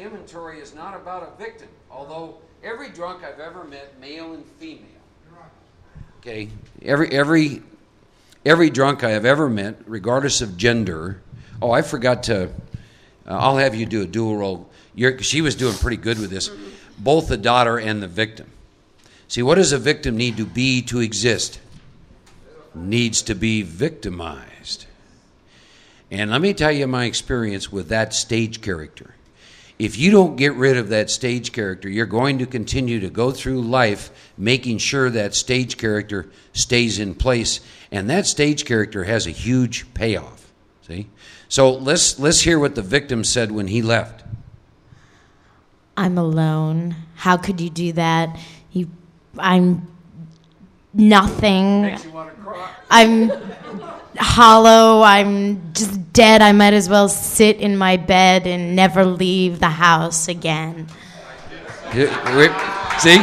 inventory is not about a victim, although every drunk I've ever met, male and female. Okay, every drunk I have ever met, regardless of gender. Oh, I forgot to. I'll have you do a dual role. She was doing pretty good with this. Both the daughter and the victim. See, what does a victim need to be to exist? Needs to be victimized. And let me tell you my experience with that stage character. If you don't get rid of that stage character, you're going to continue to go through life making sure that stage character stays in place. And that stage character has a huge payoff. See? So let's hear what the victim said when he left. I'm alone. How could you do that? I'm nothing. Makes you want to cry. I'm hollow. I'm just dead. I might as well sit in my bed and never leave the house again. See?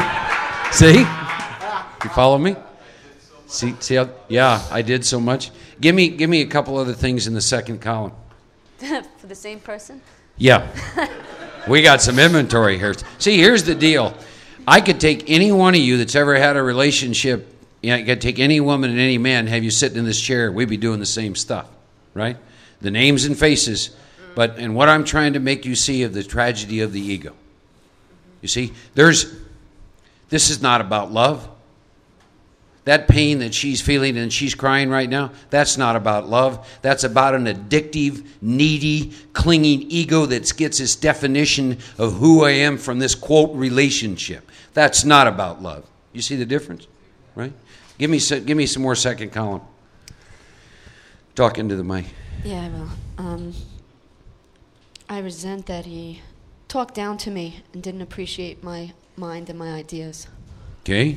You follow me? See how, yeah, I did so much. Give me a couple other things in the second column. For the same person? Yeah. We got some inventory here. See, here's the deal. I could take any one of you that's ever had a relationship, I could take any woman and any man, have you sitting in this chair, we'd be doing the same stuff, right? The names and faces, and what I'm trying to make you see of the tragedy of the ego. You see, this is not about love. That pain that she's feeling and she's crying right now, that's not about love. That's about an addictive, needy, clinging ego that gets its definition of who I am from this, quote, relationship. That's not about love. You see the difference? Right? Give me some more second column. Talk into the mic. Yeah, I will. I resent that he talked down to me and didn't appreciate my mind and my ideas. Okay.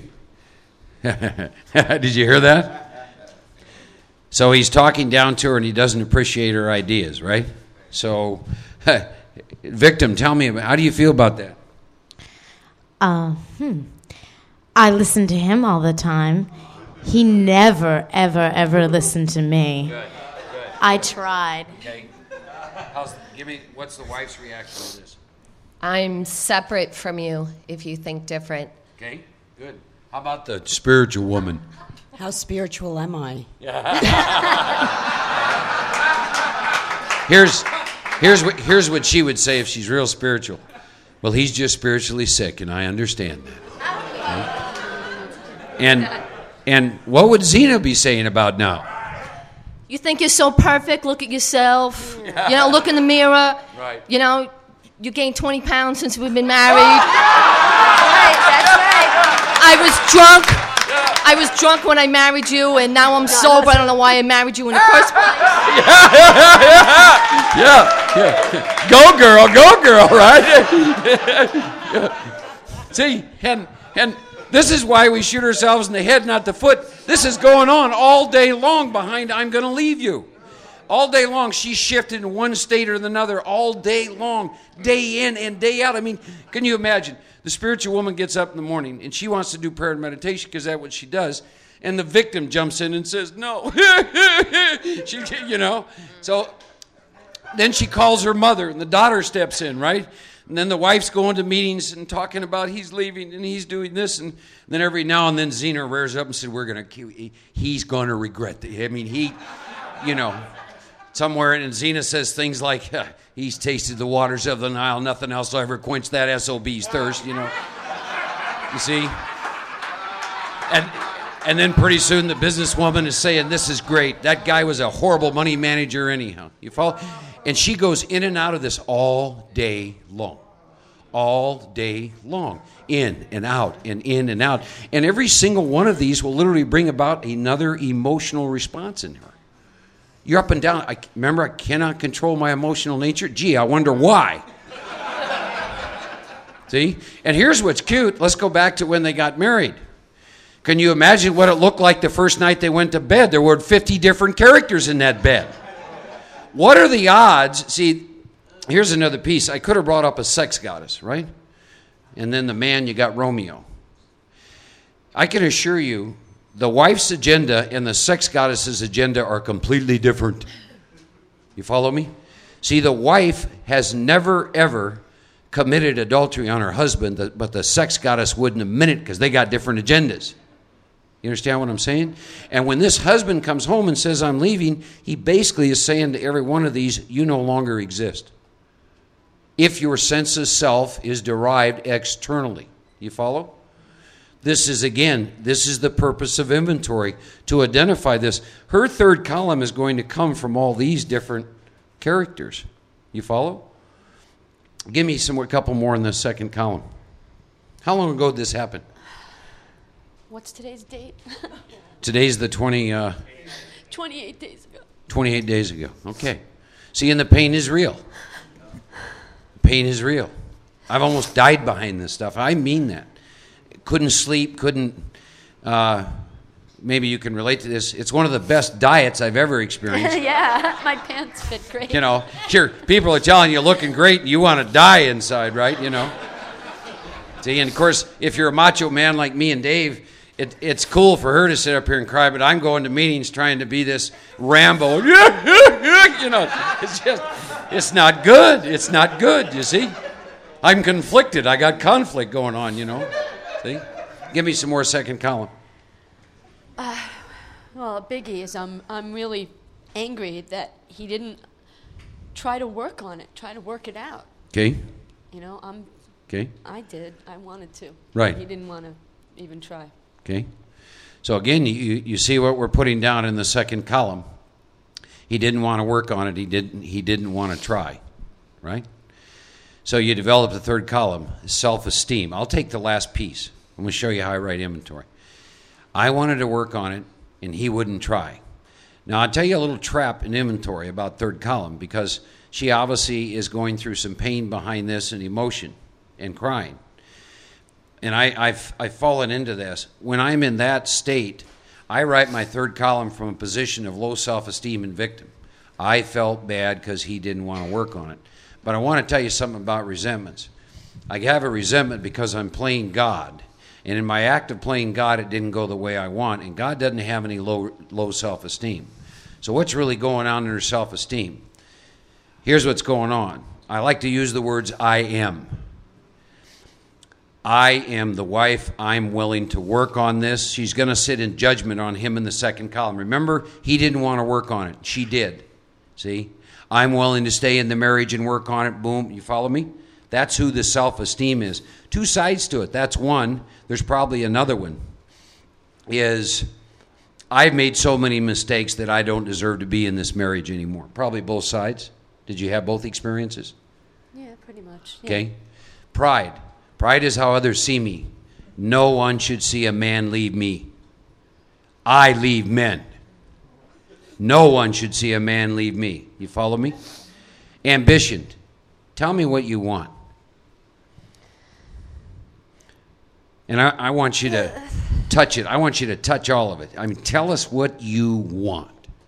Did you hear that? So he's talking down to her and he doesn't appreciate her ideas, right? So, victim, tell me, how do you feel about that? I listen to him all the time. He never, ever, ever listened to me. Good. I tried. Okay. What's the wife's reaction to this? I'm separate from you if you think different. Okay, good. How about the spiritual woman? How spiritual am I? Here's what she would say if she's real spiritual. Well, he's just spiritually sick, and I understand that. Right? And what would Zena be saying about now? You think you're so perfect? Look at yourself. Look in the mirror. Right. You gained 20 pounds since we've been married. Right, that's right. I was drunk when I married you, and now I'm sober. I don't know why I married you in the first place. Yeah. Go girl, right? See, and this is why we shoot ourselves in the head, not the foot. This is going on all day long behind I'm going to leave you. All day long, she's shifted in one state or another all day long, day in and day out. I mean, can you imagine? The spiritual woman gets up in the morning, and she wants to do prayer and meditation because that's what she does. And the victim jumps in and says, no. So then she calls her mother, and the daughter steps in, right? And then the wife's going to meetings and talking about he's leaving and he's doing this. And then every now and then Zena rears up and said, he's going to regret that. I mean, somewhere, and Zena says things like, he's tasted the waters of the Nile. Nothing else will ever quench that SOB's thirst, You see? And then pretty soon the businesswoman is saying, this is great. That guy was a horrible money manager anyhow. You follow? And she goes in and out of this all day long. All day long. In and out and in and out. And every single one of these will literally bring about another emotional response in her. You're up and down. I cannot control my emotional nature. Gee, I wonder why. See? And here's what's cute. Let's go back to when they got married. Can you imagine what it looked like the first night they went to bed? There were 50 different characters in that bed. What are the odds? See, here's another piece. I could have brought up a sex goddess, right? And then the man, you got Romeo. I can assure you, the wife's agenda and the sex goddess's agenda are completely different. You follow me? See, the wife has never, ever committed adultery on her husband, but the sex goddess wouldn't admit it because they got different agendas. You understand what I'm saying? And when this husband comes home and says, I'm leaving, he basically is saying to every one of these, you no longer exist. If your sense of self is derived externally. You follow? This is the purpose of inventory, to identify this. Her third column is going to come from all these different characters. You follow? Give me a couple more in the second column. How long ago did this happen? What's today's date? Today's the 28 days ago. 28 days ago. Okay. See, and the pain is real. Pain is real. I've almost died behind this stuff. I mean that. Couldn't sleep, maybe you can relate to this. It's one of the best diets I've ever experienced. Yeah, my pants fit great. You know, sure, people are telling you looking great and you want to die inside, right? You know. See, and of course, if you're a macho man like me and Dave, it's cool for her to sit up here and cry, but I'm going to meetings trying to be this Rambo. You know, it's not good. It's not good, you see. I'm conflicted. I got conflict going on, you know. See? Give me some more second column. Well, a biggie is I'm really angry that he didn't try to work on it, try to work it out. Okay. You know, Okay. I did. I wanted to. Right. He didn't want to even try. Okay. So again, you see what we're putting down in the second column. He didn't want to work on it. He didn't want to try. Right? So you develop the third column, self-esteem. I'll take the last piece. I'm going to show you how I write inventory. I wanted to work on it, and he wouldn't try. Now, I'll tell you a little trap in inventory about third column, because she obviously is going through some pain behind this and emotion and crying. And I've fallen into this. When I'm in that state, I write my third column from a position of low self-esteem and victim. I felt bad because he didn't want to work on it. But I want to tell you something about resentments. I have a resentment because I'm playing God. And in my act of playing God, it didn't go the way I want. And God doesn't have any low self-esteem. So what's really going on in her self-esteem? Here's what's going on. I like to use the words I am. I am the wife. I'm willing to work on this. She's going to sit in judgment on him in the second column. Remember, he didn't want to work on it. She did. See? I'm willing to stay in the marriage and work on it. Boom. You follow me? That's who the self-esteem is. Two sides to it. That's one. There's probably another one. Is I've made so many mistakes that I don't deserve to be in this marriage anymore. Probably both sides. Did you have both experiences? Yeah, pretty much. Yeah. Okay. Pride. Pride is how others see me. No one should see a man leave me. I leave men. No one should see a man leave me. You follow me? Ambition. Tell me what you want. And I want you to touch it. I want you to touch all of it. I mean, tell us what you want.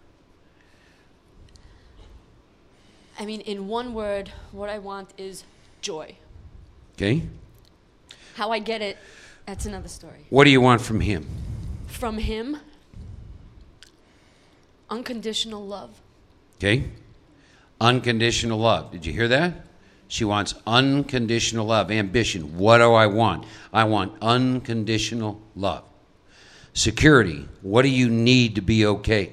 I mean, in one word, what I want is joy. Okay? How I get it, that's another story. What do you want from him? From him, unconditional love. Okay? Unconditional love. Did you hear that? She wants unconditional love. Ambition. What do I want? I want unconditional love. Security. What do you need to be okay?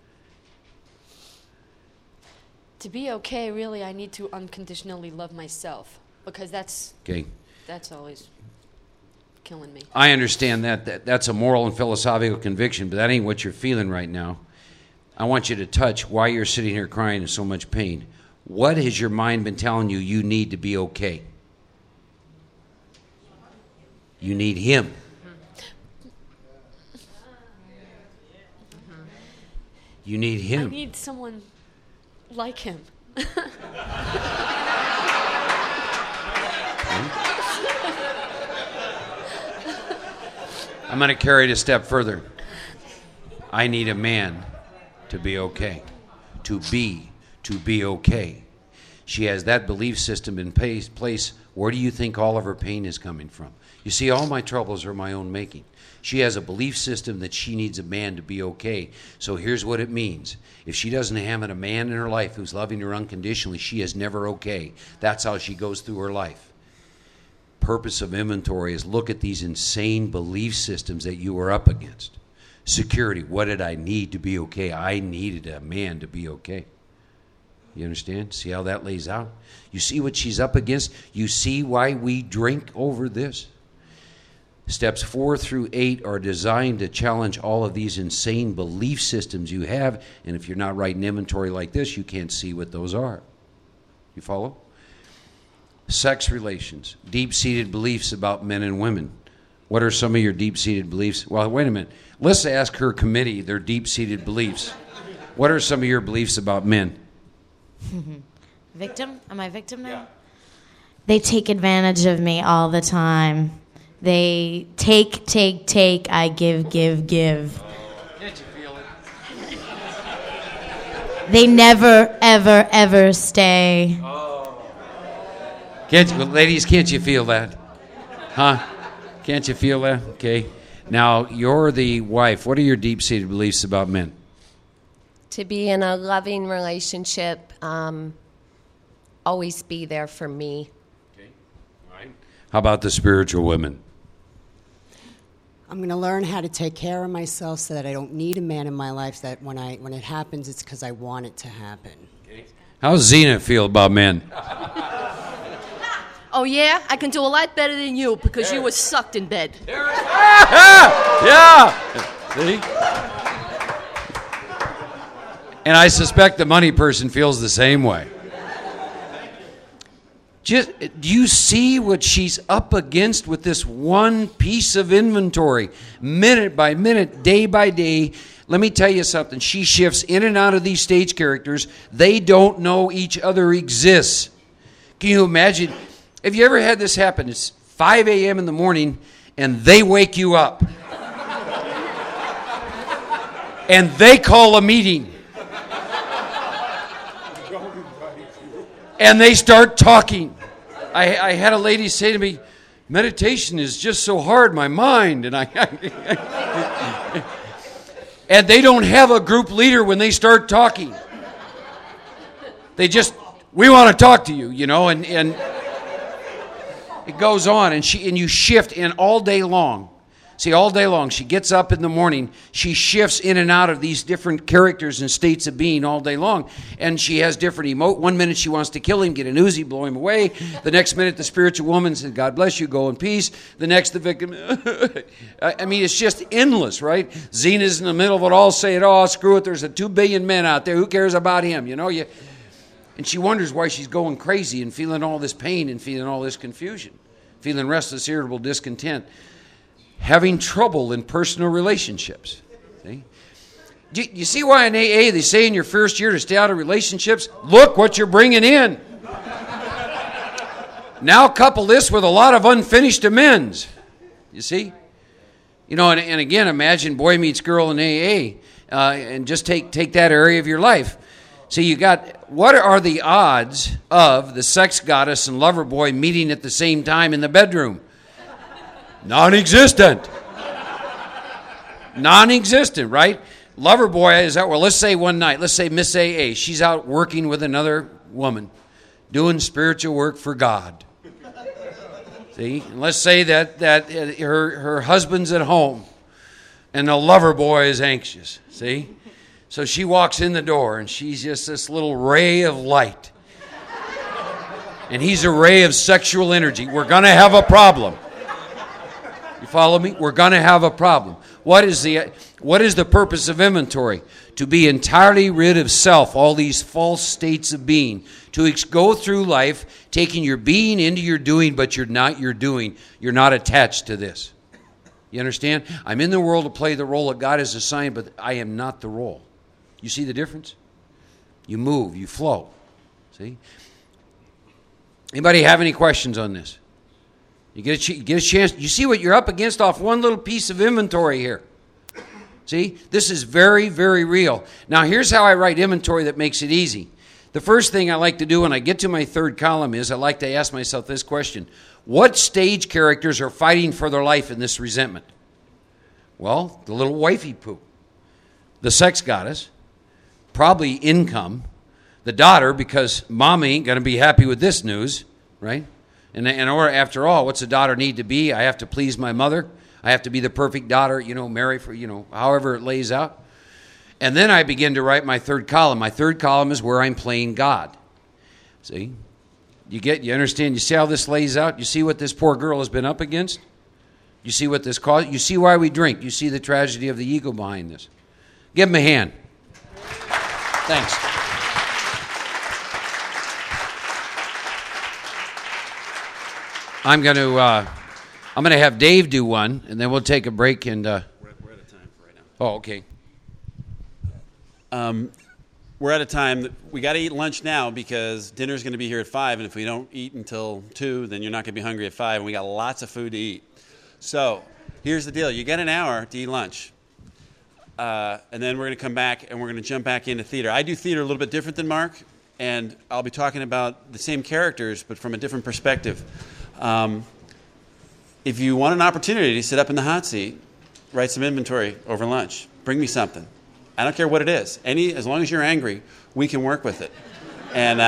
To be okay, really, I need to unconditionally love myself, because that's always killing me. I understand that's a moral and philosophical conviction, but that ain't what you're feeling right now. I want you to touch why you're sitting here crying in so much pain. What has your mind been telling you you need to be okay? You need him. You need him. I need someone like him. I'm going to carry it a step further. I need a man to be okay. To be okay. She has that belief system in place. Where do you think all of her pain is coming from? You see, all my troubles are my own making. She has a belief system that she needs a man to be okay. So here's what it means. If she doesn't have a man in her life who's loving her unconditionally, she is never okay. That's how she goes through her life. purpose of inventory is look at these insane belief systems that you are up against. Security. What did I need to be okay? I needed a man to be okay. You understand? See how that lays out? You see what she's up against? You see why we drink over this? Steps 4 through 8 are designed to challenge all of these insane belief systems you have. And if you're not writing inventory like this, you can't see what those are. You follow? Sex relations, deep-seated beliefs about men and women. What are some of your deep-seated beliefs? Well, wait a minute. Let's ask her committee their deep-seated beliefs. What are some of your beliefs about men? Victim? Am I victim now? Yeah. They take advantage of me all the time. They take, I give. Can't you feel it? They never, ever stay. Ladies, can't you feel that? Huh? Can't you feel that? Okay. Now, you're the wife. What are your deep-seated beliefs about men? To be in a loving relationship, always be there for me. Okay. All right. How about the spiritual women? I'm going to learn how to take care of myself so that I don't need a man in my life, that when it happens, it's because I want it to happen. Okay. How does Zena feel about men? Oh, yeah? I can do a lot better than you because you were sucked in bed. Yeah. See? And I suspect the money person feels the same way. Do you see what she's up against with this one piece of inventory? Minute by minute, day by day. Let me tell you something. She shifts in and out of these stage characters. They don't know each other exists. Can you imagine? Have you ever had this happen? It's 5 a.m. in the morning, and they wake you up. And they call a meeting. And they start talking. I had a lady say to me, meditation is just so hard, my mind. And and they don't have a group leader when they start talking. They just, we want to talk to you, and it goes on, and you shift in all day long. See, all day long, she gets up in the morning, she shifts in and out of these different characters and states of being all day long, and she has different one minute she wants to kill him, get an Uzi, blow him away. The next minute, the spiritual woman says, God bless you, go in peace. The next, the victim. I mean, it's just endless, right? Zena's in the middle of it all, saying, oh, screw it, there's 2 billion men out there, who cares about him, And she wonders why she's going crazy and feeling all this pain and feeling all this confusion, feeling restless, irritable, discontent. Having trouble in personal relationships. See? You see why in AA they say in your first year to stay out of relationships? Look what you're bringing in. Now couple this with a lot of unfinished amends. You see? And again, imagine boy meets girl in AA, and just take that area of your life. So you got, what are the odds of the sex goddess and lover boy meeting at the same time in the bedroom? Non-existent. Non-existent, right? Lover boy is out, well, let's say one night, let's say Miss AA, she's out working with another woman, doing spiritual work for God. See? And let's say that her husband's at home, and the lover boy is anxious. See? So she walks in the door, and she's just this little ray of light. And he's a ray of sexual energy. We're going to have a problem. You follow me? We're going to have a problem. What is the purpose of inventory? To be entirely rid of self, all these false states of being. To go through life taking your being into your doing, but you're not your doing. You're not attached to this. You understand? I'm in the world to play the role that God has assigned, but I am not the role. You see the difference? You move, you flow. See? Anybody have any questions on this? You get a chance. You see what you're up against off one little piece of inventory here. See? This is very, very real. Now, here's how I write inventory that makes it easy. The first thing I like to do when I get to my third column is I like to ask myself this question. What stage characters are fighting for their life in this resentment? Well, the little wifey poo. The sex goddess. Probably income. The daughter, because mom ain't going to be happy with this news, right? And or after all, what's a daughter need to be? I have to please my mother. I have to be the perfect daughter, marry for, however it lays out. And then I begin to write my third column. My third column is where I'm playing God. See? You understand? You see how this lays out? You see what this poor girl has been up against? You see what this caused? You see why we drink? You see the tragedy of the ego behind this? Give him a hand. Thanks. I'm going to have Dave do one, and then we'll take a break. And we're out of time for right now. Oh, okay. We're out of time. We got to eat lunch now because dinner's going to be here at 5, and if we don't eat until 2, then you're not going to be hungry at 5, and we got lots of food to eat. So here's the deal. You get an hour to eat lunch, and then we're going to come back, and we're going to jump back into theater. I do theater a little bit different than Mark, and I'll be talking about the same characters but from a different perspective. If you want an opportunity to sit up in the hot seat, write some inventory over lunch. Bring me something. I don't care what it is. As long as you're angry, we can work with it. And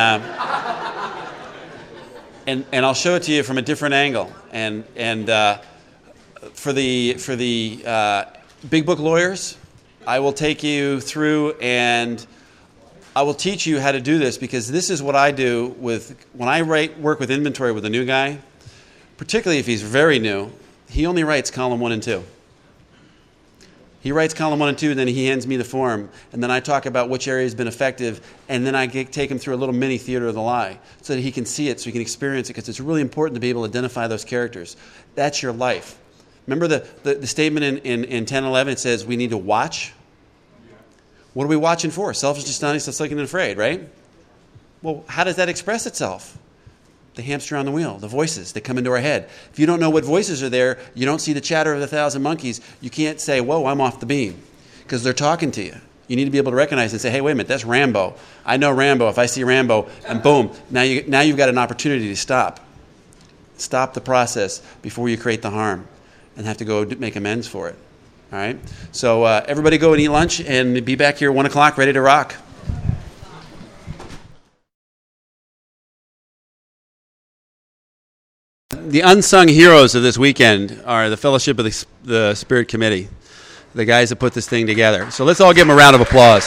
I'll show it to you from a different angle. And for the big book lawyers, I will take you through and I will teach you how to do this, because this is what I do when I work with inventory with a new guy, particularly if he's very new. He only writes column 1 and 2. He writes column 1 and 2, then he hands me the form, and then I talk about which area has been effective, and then I take him through a little mini theater of the lie so that he can see it, so he can experience it, because it's really important to be able to identify those characters. That's your life. Remember the statement in 10:11, it says we need to watch? What are we watching for? Selfish, astonished, self-seeking, and afraid, right? Well, how does that express itself? The hamster on the wheel, the voices that come into our head. If you don't know what voices are there, you don't see the chatter of 1,000 monkeys, you can't say, whoa, I'm off the beam, because they're talking to you. You need to be able to recognize and say, hey, wait a minute, that's Rambo. I know Rambo. If I see Rambo, and boom, now you've got an opportunity to stop. Stop the process before you create the harm and have to go make amends for it. All right? So everybody go and eat lunch and be back here at 1 o'clock ready to rock. The unsung heroes of this weekend are the Fellowship of the Spirit Committee, the guys that put this thing together. So let's all give them a round of applause.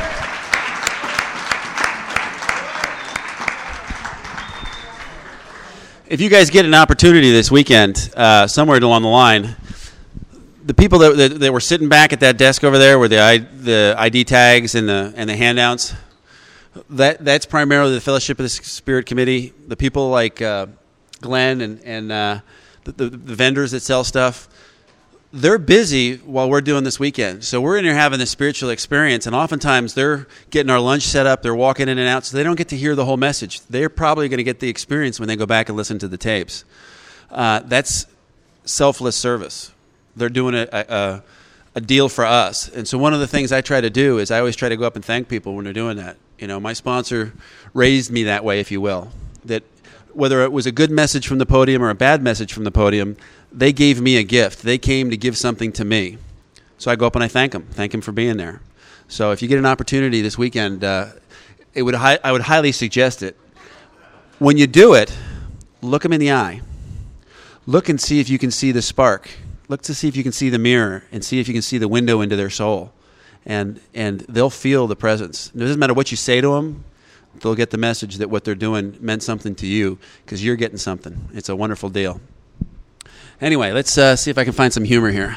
If you guys get an opportunity this weekend, somewhere along the line, the people that were sitting back at that desk over there with the ID tags and the handouts, that's primarily the Fellowship of the Spirit Committee. The people like Glenn and the vendors that sell stuff, they're busy while we're doing this weekend. So we're in here having this spiritual experience, and oftentimes they're getting our lunch set up, they're walking in and out, so they don't get to hear the whole message. They're probably going to get the experience when they go back and listen to the tapes. That's selfless service. They're doing a deal for us. And so one of the things I try to do is I always try to go up and thank people when they're doing that. My sponsor raised me that way, if you will, that whether it was a good message from the podium or a bad message from the podium, they gave me a gift. They came to give something to me. So I go up and I thank them for being there. So if you get an opportunity this weekend, I would highly suggest it. When you do it, look them in the eye. Look and see if you can see the spark. Look to see if you can see the mirror and see if you can see the window into their soul. And they'll feel the presence. It doesn't matter what you say to them. They'll get the message that what they're doing meant something to you because you're getting something. It's a wonderful deal. Anyway, let's see if I can find some humor here.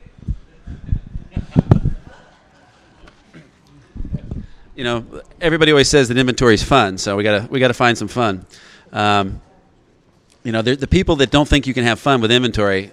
Everybody always says that inventory is fun, so we gotta find some fun. The people that don't think you can have fun with inventory.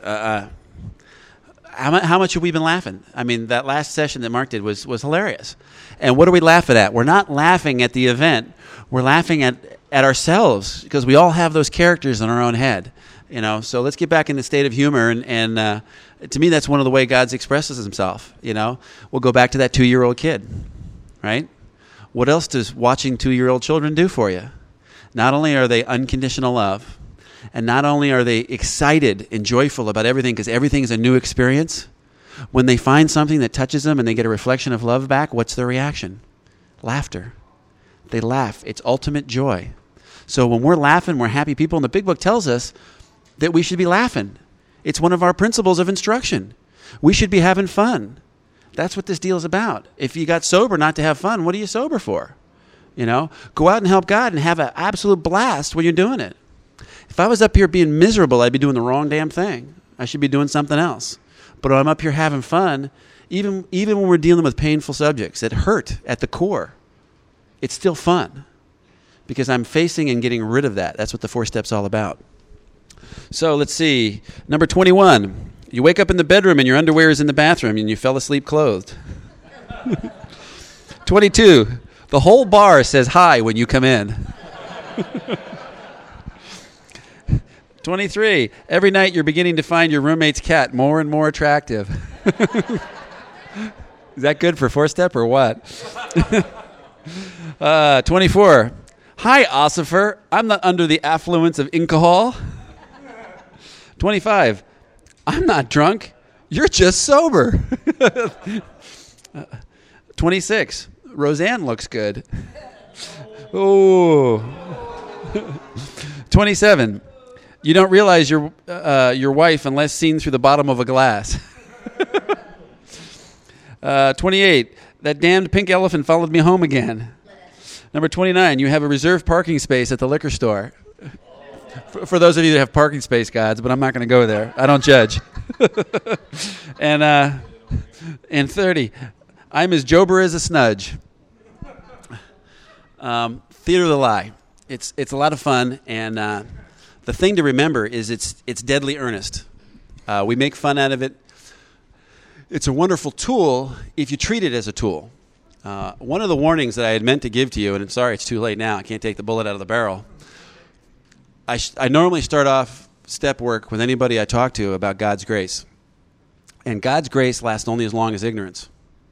How much have we been laughing? I mean, that last session that Mark did was hilarious. And what are we laughing at? We're not laughing at the event. We're laughing at ourselves because we all have those characters in our own head. So let's get back in the state of humor. And to me, that's one of the way God expresses himself. We'll go back to that 2-year-old kid, right? What else does watching 2-year-old children do for you? Not only are they unconditional love, and not only are they excited and joyful about everything because everything is a new experience, when they find something that touches them and they get a reflection of love back, what's their reaction? Laughter. They laugh. It's ultimate joy. So when we're laughing, we're happy people. And the Big Book tells us that we should be laughing. It's one of our principles of instruction. We should be having fun. That's what this deal is about. If you got sober not to have fun, what are you sober for? You know, go out and help God and have an absolute blast when you're doing it. If I was up here being miserable, I'd be doing the wrong damn thing. I should be doing something else. But when I'm up here having fun, even when we're dealing with painful subjects that hurt at the core, it's still fun because I'm facing and getting rid of that. That's what the 4 steps all about. So let's see. Number 21. You wake up in the bedroom and your underwear is in the bathroom and you fell asleep clothed. 22. The whole bar says hi when you come in. 23. Every night you're beginning to find your roommate's cat more and more attractive. Is that good for 4-step or what? 24. Hi, Ossifer. I'm not under the affluence of alcohol. 25. I'm not drunk. You're just sober. 26. Roseanne looks good. Ooh. 27. You don't realize your wife unless seen through the bottom of a glass. 28. That damned pink elephant followed me home again. Number 29. You have a reserved parking space at the liquor store. For those of you that have parking space gods, but I'm not going to go there. I don't judge. And 30. I'm as jober as a snudge. Theater of the Lie. It's a lot of fun, and the thing to remember is it's deadly earnest. We make fun out of it. It's a wonderful tool if you treat it as a tool. One of the warnings that I had meant to give to you, and I'm sorry it's too late now, I can't take the bullet out of the barrel. I normally start off step work with anybody I talk to about God's grace. And God's grace lasts only as long as ignorance.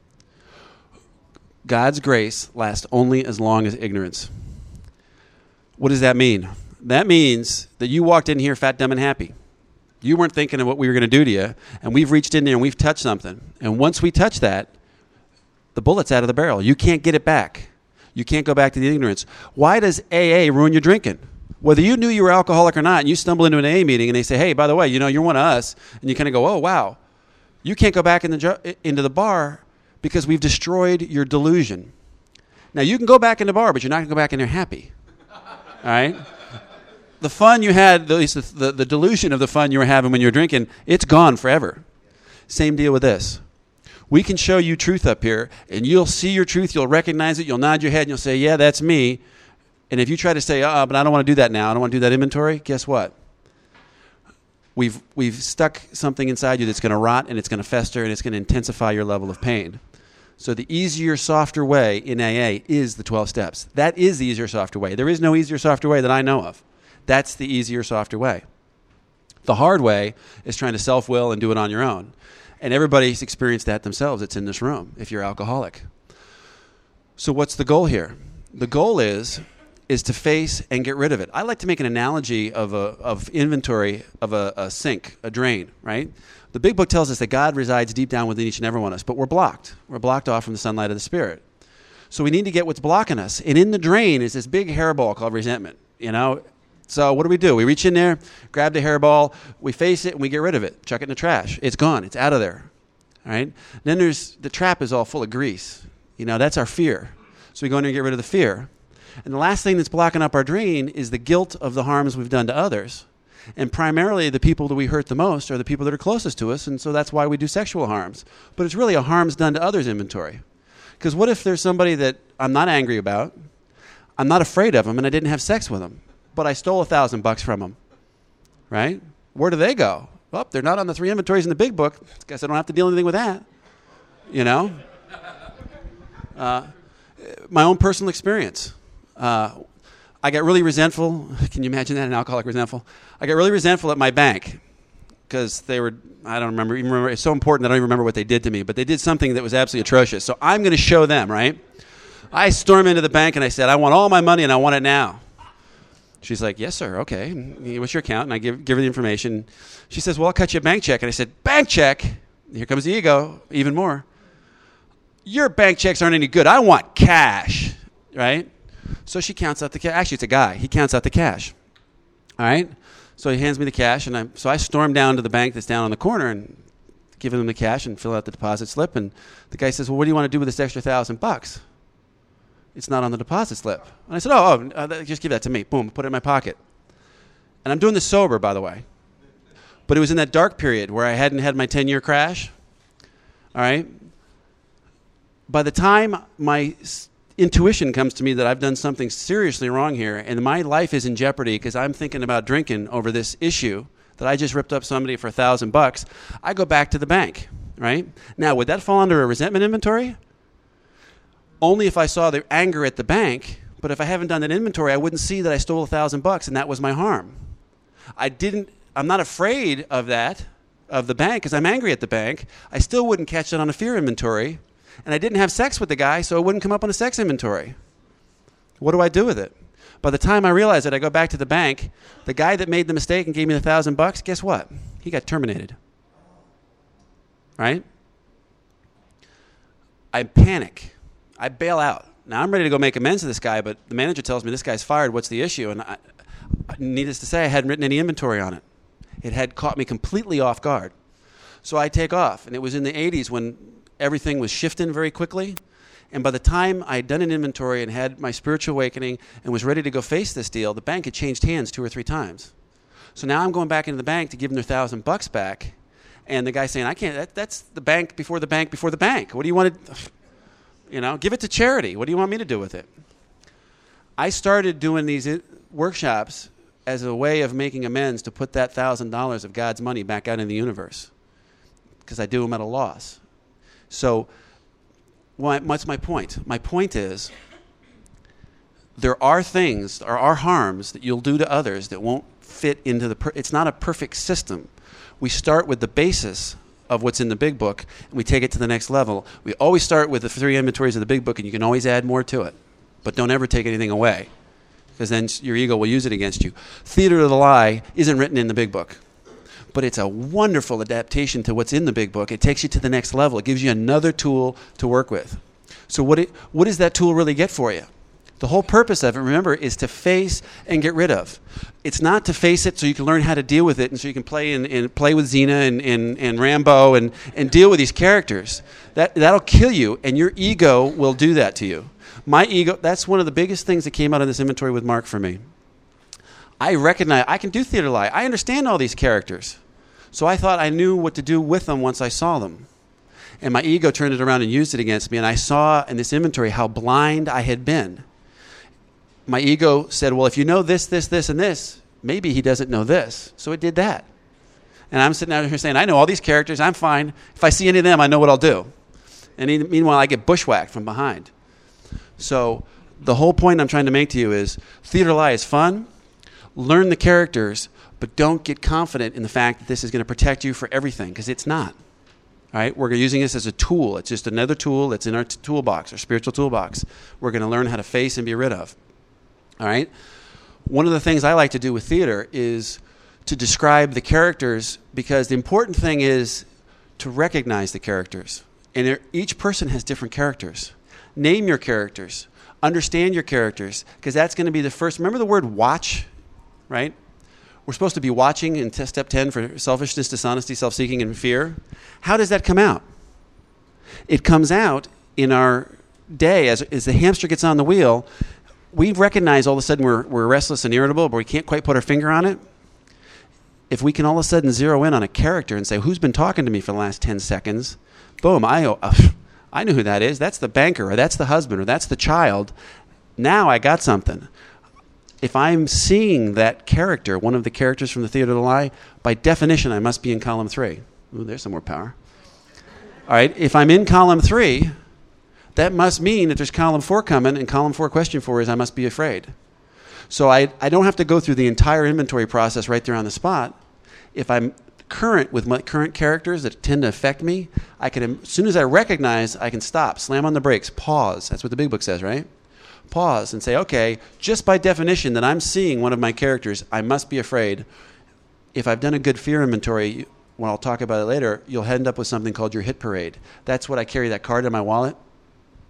God's grace lasts only as long as ignorance. What does that mean? That means that you walked in here fat, dumb, and happy. You weren't thinking of what we were going to do to you, and we've reached in there and we've touched something. And once we touch that, the bullet's out of the barrel. You can't get it back. You can't go back to the ignorance. Why does AA ruin your drinking? Whether you knew you were alcoholic or not, and you stumble into an AA meeting and they say, hey, by the way, you're one of us, and you kind of go, oh, wow. You can't go back into the bar because we've destroyed your delusion. Now, you can go back in the bar, but you're not going to go back in there happy. All right? The fun you had, at least the delusion of the fun you were having when you were drinking, it's gone forever. Same deal with this. We can show you truth up here, and you'll see your truth, you'll recognize it, you'll nod your head, and you'll say, yeah, that's me. And if you try to say, but I don't want to do that now, I don't want to do that inventory, guess what? We've stuck something inside you that's going to rot, and it's going to fester, and it's going to intensify your level of pain. So the easier, softer way in AA is the 12 steps. That is the easier, softer way. There is no easier, softer way that I know of. That's the easier, softer way. The hard way is trying to self-will and do it on your own. And everybody's experienced that themselves. It's in this room if you're alcoholic. So what's the goal here? The goal is to face and get rid of it. I like to make an analogy of inventory of a sink, a drain, right? The Big Book tells us that God resides deep down within each and every one of us, but we're blocked. We're blocked off from the sunlight of the Spirit. So we need to get what's blocking us. And in the drain is this big hairball called resentment, So what do? We reach in there, grab the hairball, we face it, and we get rid of it. Chuck it in the trash. It's gone. It's out of there. All right? Then there's the trap is all full of grease. That's our fear. So we go in there and get rid of the fear. And the last thing that's blocking up our drain is the guilt of the harms we've done to others. And primarily the people that we hurt the most are the people that are closest to us, and so that's why we do sexual harms. But it's really a harms done to others inventory. Because what if there's somebody that I'm not angry about, I'm not afraid of them, and I didn't have sex with them, but I stole $1,000 from them, right? Where do they go? Well, they're not on the 3 inventories in the Big Book. Guess I don't have to deal anything with that, my own personal experience. I got really resentful. Can you imagine that, an alcoholic resentful? I got really resentful at my bank because they were, I don't remember. It's so important that I don't even remember what they did to me, but they did something that was absolutely atrocious. So I'm going to show them, right? I storm into the bank and I said, I want all my money and I want it now. She's like, yes, sir. Okay. What's your account? And I give her the information. She says, well, I'll cut you a bank check. And I said, bank check? Here comes the ego, even more. Your bank checks aren't any good. I want cash, right? So she counts out the cash. Actually, it's a guy. He counts out the cash. All right? So he hands me the cash, and I storm down to the bank that's down on the corner and give him the cash and fill out the deposit slip. And the guy says, well, what do you want to do with this extra $1,000? It's not on the deposit slip. And I said, just give that to me. Boom, put it in my pocket. And I'm doing this sober, by the way. But it was in that dark period where I hadn't had my 10-year crash. All right? By the time my intuition comes to me that I've done something seriously wrong here and my life is in jeopardy because I'm thinking about drinking over this issue that I just ripped up somebody for $1,000, I go back to the bank, right? Now, would that fall under a resentment inventory? Only if I saw the anger at the bank, but if I haven't done that inventory, I wouldn't see that I stole $1,000 and that was my harm. I'm not afraid of that, of the bank, because I'm angry at the bank. I still wouldn't catch it on a fear inventory. And I didn't have sex with the guy, so it wouldn't come up on a sex inventory. What do I do with it? By the time I realize it, I go back to the bank. The guy that made the mistake and gave me the $1,000, guess what? He got terminated. Right? I panic. I bail out. Now, I'm ready to go make amends to this guy, but the manager tells me this guy's fired. What's the issue? And needless to say, I hadn't written any inventory on it. It had caught me completely off guard. So I take off. And it was in the 80s when everything was shifting very quickly. And by the time I had done an inventory and had my spiritual awakening and was ready to go face this deal, the bank had changed hands 2 or 3 times. So now I'm going back into the bank to give them their $1,000 back. And the guy's saying, I can't, that's the bank before the bank before the bank. What do you want to, give it to charity. What do you want me to do with it? I started doing these workshops as a way of making amends to put that $1,000 of God's money back out in the universe because I do them at a loss. So what's my point? My point is there are things, there are harms that you'll do to others that won't fit into it's not a perfect system. We start with the basis of what's in the big book, and we take it to the next level. We always start with the 3 inventories of the big book, and you can always add more to it. But don't ever take anything away, because then your ego will use it against you. Theater of the Lie isn't written in the big book, but it's a wonderful adaptation to what's in the big book. It takes you to the next level. It gives you another tool to work with. So what does that tool really get for you? The whole purpose of it, remember, is to face and get rid of. It's not to face it so you can learn how to deal with it and so you can play with Xena and Rambo and deal with these characters. That'll kill you, and your ego will do that to you. My ego, that's one of the biggest things that came out of this inventory with Mark for me. I recognize I can do theater lie. I understand all these characters. So I thought I knew what to do with them once I saw them. And my ego turned it around and used it against me, and I saw in this inventory how blind I had been. My ego said, well, if you know this, this, this, and this, maybe he doesn't know this. So it did that. And I'm sitting out here saying, I know all these characters. I'm fine. If I see any of them, I know what I'll do. And meanwhile, I get bushwhacked from behind. So the whole point I'm trying to make to you is theater lie is fun. Learn the characters, but don't get confident in the fact that this is going to protect you for everything, because it's not. All right? We're using this as a tool. It's just another tool that's in our toolbox, our spiritual toolbox. We're going to learn how to face and be rid of. All right? One of the things I like to do with theater is to describe the characters, because the important thing is to recognize the characters. And each person has different characters. Name your characters. Understand your characters, because that's going to be the first. Remember the word watch, right? We're supposed to be watching in step 10 for selfishness, dishonesty, self-seeking, and fear. How does that come out? It comes out in our day as the hamster gets on the wheel. We recognize all of a sudden we're restless and irritable, but we can't quite put our finger on it. If we can all of a sudden zero in on a character and say, who's been talking to me for the last 10 seconds? Boom, I know who that is. That's the banker, or that's the husband, or that's the child. Now I got something. If I'm seeing that character, one of the characters from the Theater of the Lie, by definition, I must be in column 3. Ooh, there's some more power. All right, if I'm in column 3, that must mean that there's column 4 coming, and column 4 question 4 is I must be afraid. So I don't have to go through the entire inventory process right there on the spot. If I'm current with my current characters that tend to affect me, I can, as soon as I recognize, I can stop, slam on the brakes, pause. That's what the big book says, right? Pause and say, okay, just by definition that I'm seeing one of my characters, I must be afraid. If I've done a good fear inventory, when I'll talk about it later, you'll end up with something called your hit parade. That's what I carry that card in my wallet.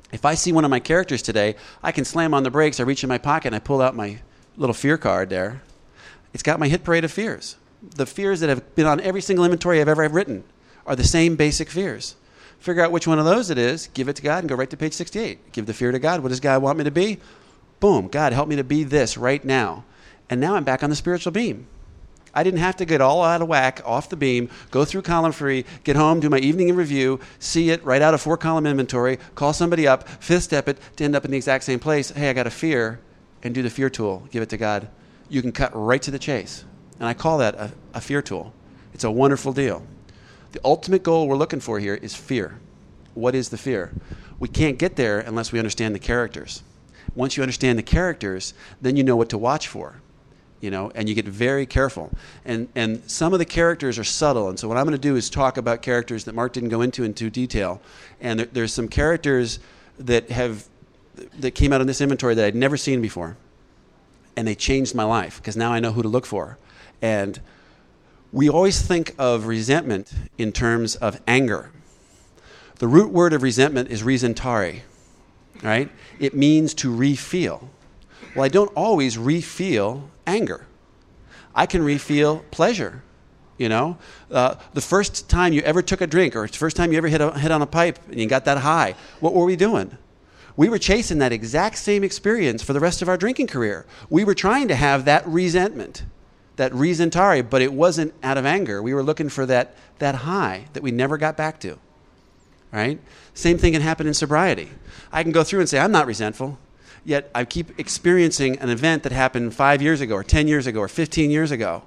If I see one of my characters today, I can slam on the brakes, I reach in my pocket, and I pull out my little fear card there. It's got my hit parade of fears. The fears that have been on every single inventory I've ever written are the same basic fears. Figure out which one of those it is, give it to God, and go right to page 68. Give the fear to God. What does God want me to be? Boom. God, help me to be this right now. And now I'm back on the spiritual beam. I didn't have to get all out of whack, off the beam, go through column 3, get home, do my evening in review, see it, write out a 4-column inventory, call somebody up, fifth step it to end up in the exact same place. Hey, I got a fear, and do the fear tool. Give it to God. You can cut right to the chase. And I call that a fear tool. It's a wonderful deal. The ultimate goal we're looking for here is fear. What is the fear? We can't get there unless we understand the characters. Once you understand the characters, then you know what to watch for, and you get very careful. And some of the characters are subtle. And so what I'm going to do is talk about characters that Mark didn't go into detail. And there's some characters that came out in this inventory that I'd never seen before. And they changed my life because now I know who to look for. And we always think of resentment in terms of anger. The root word of resentment is resentare, right? It means to re-feel. Well, I don't always re-feel anger. I can re-feel pleasure, The first time you ever took a drink or the first time you ever hit on a pipe and you got that high, what were we doing? We were chasing that exact same experience for the rest of our drinking career. We were trying to have that resentment, that resentare, but it wasn't out of anger. We were looking for that high that we never got back to, right? Same thing can happen in sobriety. I can go through and say, I'm not resentful, yet I keep experiencing an event that happened 5 years ago or 10 years ago or 15 years ago,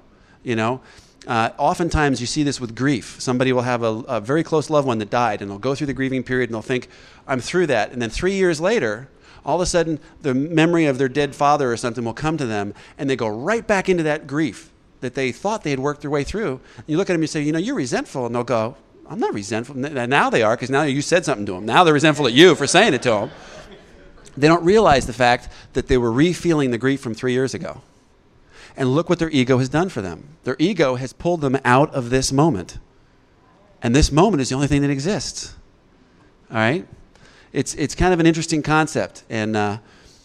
Oftentimes you see this with grief. Somebody will have a very close loved one that died, and they'll go through the grieving period, and they'll think, I'm through that. And then 3 years later, all of a sudden, the memory of their dead father or something will come to them, and they go right back into that grief that they thought they had worked their way through. And you look at them and you say, you're resentful. And they'll go, I'm not resentful. And now they are, because now you said something to them. Now they're resentful at you for saying it to them. They don't realize the fact that they were re-feeling the grief from 3 years ago. And look what their ego has done for them. Their ego has pulled them out of this moment. And this moment is the only thing that exists. All right? It's kind of an interesting concept. And I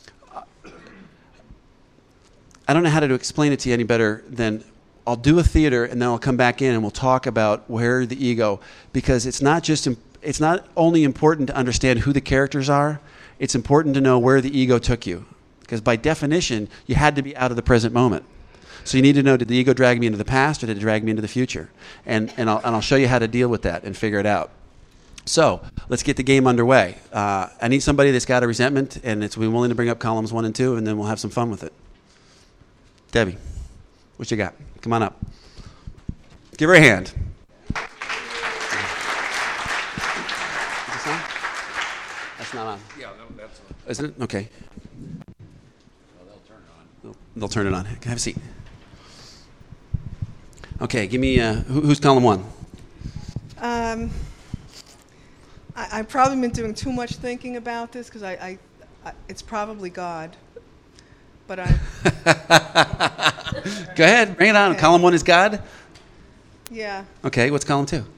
don't know how to explain it to you any better than I'll do a theater and then I'll come back in and we'll talk about where the ego, because it's not only important to understand who the characters are, it's important to know where the ego took you. Because by definition, you had to be out of the present moment. So you need to know, did the ego drag me into the past or did it drag me into the future? And I'll show you how to deal with that and figure it out. So let's get the game underway. I need somebody that's got a resentment and it's willing to bring up columns 1 and 2, and then we'll have some fun with it. Debbie, what you got? Come on up. Give her a hand. Is this on? That's not on. Yeah, no, that's on. Isn't it? Okay. They'll turn it on. They'll turn it on. Have a seat. Okay, give me, who's column 1? I've probably been doing too much thinking about this because I it's probably God. But I... Go ahead, bring it on. Okay. Column 1 is God? Yeah. Okay, what's column 2?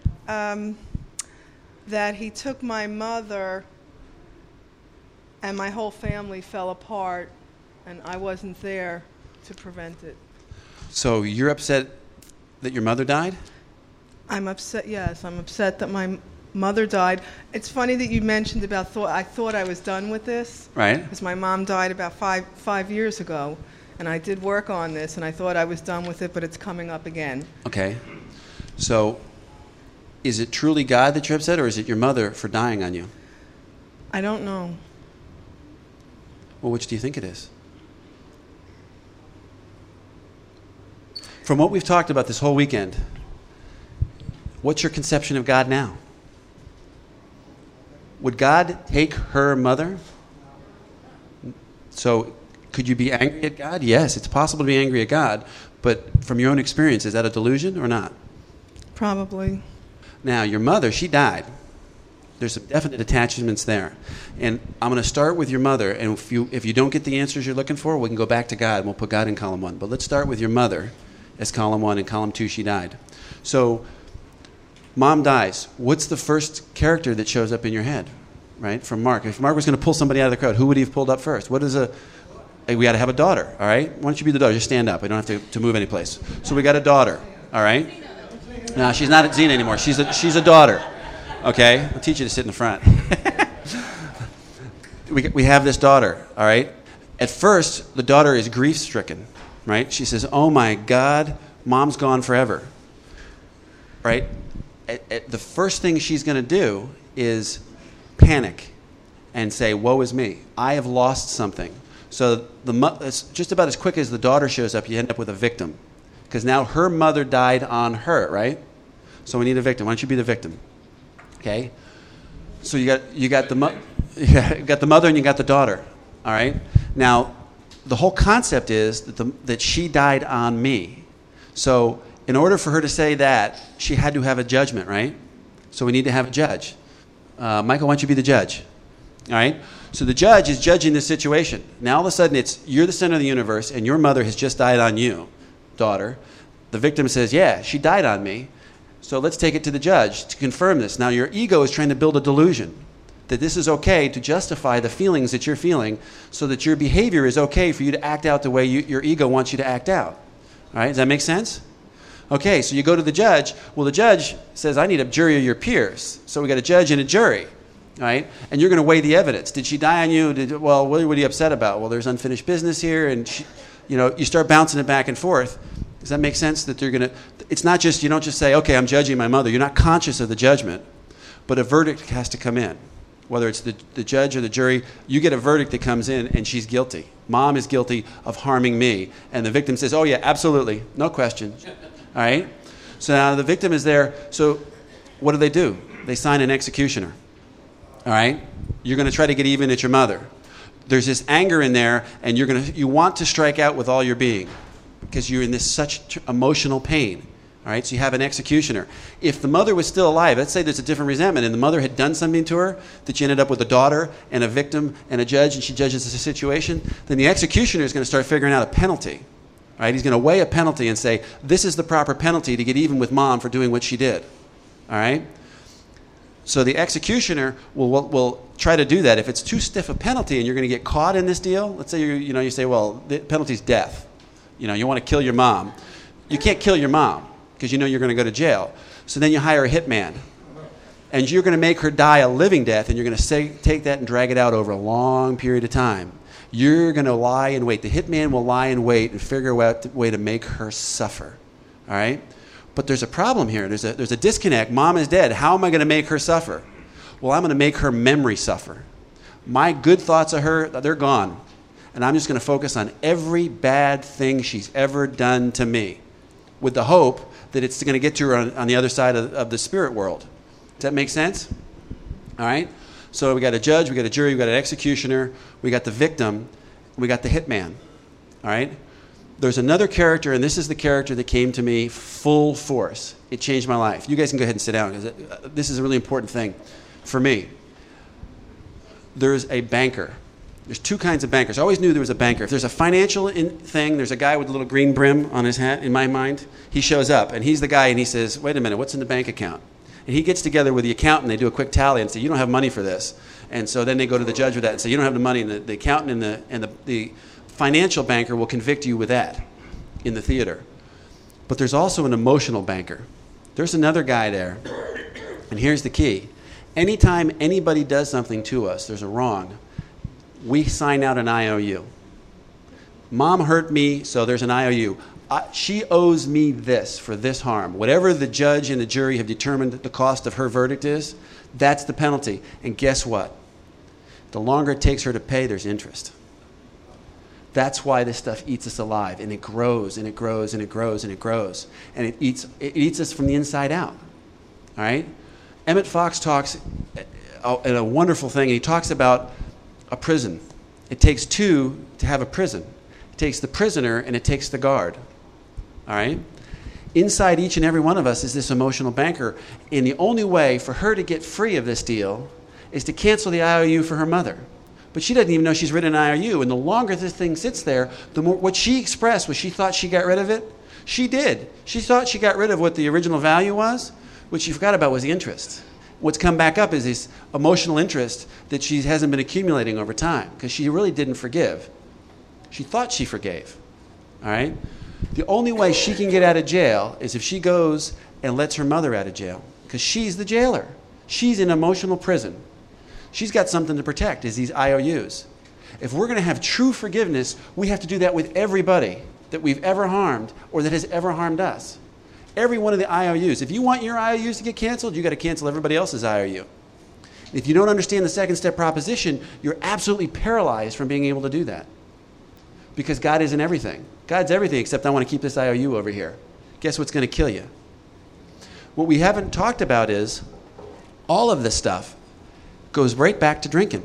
That he took my mother and my whole family fell apart and I wasn't there to prevent it. So you're upset that your mother died? I'm upset, yes. I'm upset that my mother died. It's funny that you mentioned about I thought I was done with this. Right. Because my mom died about five years ago, and I did work on this, and I thought I was done with it, but it's coming up again. Okay. So is it truly God that you're upset, or is it your mother for dying on you? I don't know. Well, which do you think it is? From what we've talked about this whole weekend, what's your conception of God now? Would God take her mother? So could you be angry at God? Yes, it's possible to be angry at God, but from your own experience, is that a delusion or not? Probably. Now, your mother, she died. There's some definite attachments there. And I'm going to start with your mother, and if you don't get the answers you're looking for, we can go back to God, and we'll put God in column 1. But let's start with your mother as column 1, and column 2, she died. So, Mom dies. What's the first character that shows up in your head? right, from Mark. If Mark was going to pull somebody out of the crowd, who would he have pulled up first? Hey, we got to have a daughter, all right? Why don't you be the daughter? Just stand up. We don't have to move any place. So we got a daughter, all right? No, she's not at Xena anymore. She's a daughter, okay? I'll teach you to sit in the front. We have this daughter, all right? At first, the daughter is grief-stricken, right? She says, oh, my God, Mom's gone forever, right? The first thing she's going to do is panic and say, woe is me. I have lost something. So it's just about as quick as the daughter shows up, you end up with a victim. Because now her mother died on her, right? So we need a victim. Why don't you be the victim? Okay? So you got the mother and you got the daughter, all right? Now, the whole concept is that she died on me. So in order for her to say that, she had to have a judgment, right? So we need to have a judge. Michael, why don't you be the judge? All right? So the judge is judging the situation. Now all of a sudden you're the center of the universe and your mother has just died on you, daughter. The victim says, yeah, she died on me. So let's take it to the judge to confirm this. Now your ego is trying to build a delusion that this is okay to justify the feelings that you're feeling so that your behavior is okay for you to act out the way your ego wants you to act out. All right? Does that make sense? Okay, so you go to the judge. Well, the judge says, I need a jury of your peers. So we got a judge and a jury. All right? And you're going to weigh the evidence. Did she die on you? What are you upset about? Well, there's unfinished business here, and you start bouncing it back and forth. Does that make sense? That they're going to. It's not just, you don't just say, okay, I'm judging my mother. You're not conscious of the judgment, but a verdict has to come in. Whether it's the judge or the jury, you get a verdict that comes in, and she's guilty. Mom is guilty of harming me, and the victim says, oh yeah, absolutely, no question. All right? So now the victim is there. So what do? They sign an executioner. All right? You're going to try to get even at your mother. There's this anger in there, and you want to strike out with all your being because you're in this such emotional pain. All right? So you have an executioner. If the mother was still alive, let's say there's a different resentment, and the mother had done something to her that you ended up with a daughter and a victim and a judge, and she judges the situation, then the executioner is going to start figuring out a penalty. All right? He's going to weigh a penalty and say, this is the proper penalty to get even with Mom for doing what she did. All right? So the executioner will try to do that. If it's too stiff a penalty and you're going to get caught in this deal, let's say you say, well, the penalty's death. You want to kill your mom. You can't kill your mom because you're going to go to jail. So then you hire a hitman. And you're going to make her die a living death, and you're going to take that and drag it out over a long period of time. You're going to lie in wait. The hitman will lie in wait and figure out a way to make her suffer. All right? But there's a problem here. There's a disconnect. Mom is dead. How am I going to make her suffer? Well, I'm going to make her memory suffer. My good thoughts of her, they're gone. And I'm just going to focus on every bad thing she's ever done to me with the hope that it's going to get to her on the other side of the spirit world. Does that make sense? All right? So we got a judge, we got a jury, we got an executioner, we got the victim, we got the hitman. All right? There's another character, and this is the character that came to me full force. It changed my life. You guys can go ahead and sit down because this is a really important thing for me. There's a banker. There's two kinds of bankers. I always knew there was a banker. If there's a financial thing, there's a guy with a little green brim on his hat, in my mind. He shows up, and he's the guy, and he says, wait a minute, what's in the bank account? And he gets together with the accountant, they do a quick tally and say, you don't have money for this. And so then they go to the judge with that and say, you don't have the money. And the accountant and the financial banker will convict you with that in the theater. But there's also an emotional banker. There's another guy there. And here's the key. Anytime anybody does something to us, there's a wrong, we sign out an IOU. Mom hurt me, so there's an IOU. She owes me this for this harm. Whatever the judge and the jury have determined the cost of her verdict is, that's the penalty. And guess what? The longer it takes her to pay, there's interest. That's why this stuff eats us alive, and it grows, and it grows, and it grows, and it grows. And it eats us from the inside out. All right? Emmett Fox talks in a wonderful thing, and he talks about a prison. It takes two to have a prison. It takes the prisoner, and it takes the guard. All right? Inside each and every one of us is this emotional banker, and the only way for her to get free of this deal is to cancel the IOU for her mother. But she doesn't even know she's written an IOU, and the longer this thing sits there, the more what she expressed was she thought she got rid of it. She did. She thought she got rid of what the original value was. What she forgot about was the interest. What's come back up is this emotional interest that she hasn't been accumulating over time because she really didn't forgive. She thought she forgave. All right? The only way she can get out of jail is if she goes and lets her mother out of jail because she's the jailer. She's in emotional prison. She's got something to protect, is these IOUs. If we're going to have true forgiveness, we have to do that with everybody that we've ever harmed or that has ever harmed us. Every one of the IOUs. If you want your IOUs to get canceled, you got to cancel everybody else's IOU. If you don't understand the second step proposition, you're absolutely paralyzed from being able to do that. Because God isn't everything. God's everything except I want to keep this IOU over here. Guess what's going to kill you? What we haven't talked about is all of this stuff goes right back to drinking.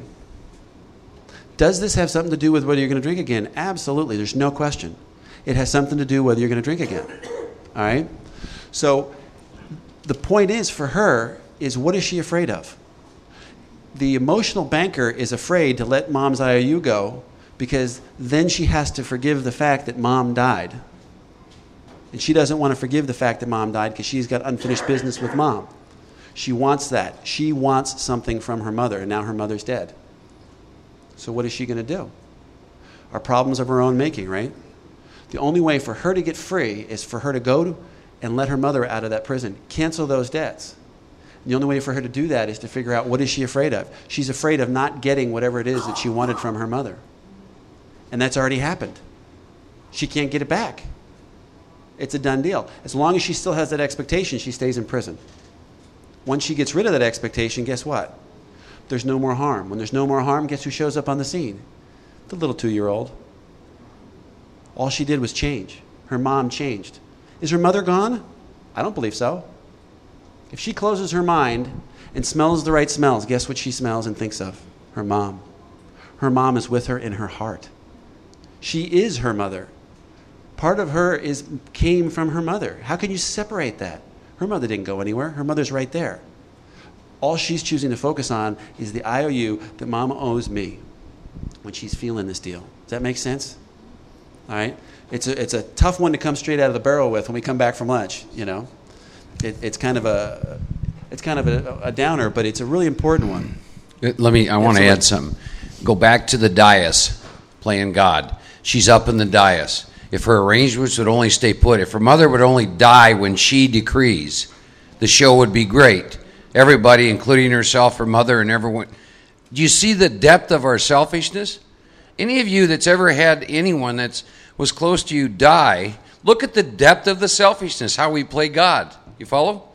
Does this have something to do with whether you're going to drink again? Absolutely. There's no question. It has something to do whether you're going to drink again. All right? So the point is for her is what is she afraid of? The emotional banker is afraid to let mom's IOU go because then she has to forgive the fact that mom died. And she doesn't want to forgive the fact that mom died because she's got unfinished business with mom. She wants that. She wants something from her mother, and now her mother's dead. So what is she going to do? Are problems of her own making, right? The only way for her to get free is for her to go and let her mother out of that prison. Cancel those debts. The only way for her to do that is to figure out what is she afraid of. She's afraid of not getting whatever it is that she wanted from her mother. And that's already happened. She can't get it back. It's a done deal. As long as she still has that expectation, she stays in prison. Once she gets rid of that expectation, guess what? There's no more harm. When there's no more harm, guess who shows up on the scene? The little 2-year-old. All she did was change. Her mom changed. Is her mother gone? I don't believe so. If she closes her mind and smells the right smells, guess what she smells and thinks of? Her mom. Her mom is with her in her heart. She is her mother. Part of her came from her mother. How can you separate that? Her mother didn't go anywhere. Her mother's right there. All she's choosing to focus on is the IOU that mama owes me when she's feeling this deal. Does that make sense? All right? It's a tough one to come straight out of the barrel with when we come back from lunch, you know. It's kind of a downer, but it's a really important one. I want to add something. Go back to the dais, playing God. She's up in the dais. If her arrangements would only stay put, if her mother would only die when she decrees, the show would be great. Everybody, including herself, her mother, and everyone. Do you see the depth of our selfishness? Any of you that's ever had anyone that was close to you die, look at the depth of the selfishness, how we play God. You follow?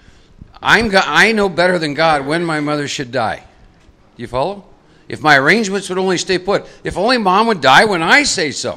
I know better than God when my mother should die. Do you follow? If my arrangements would only stay put. If only mom would die when I say so.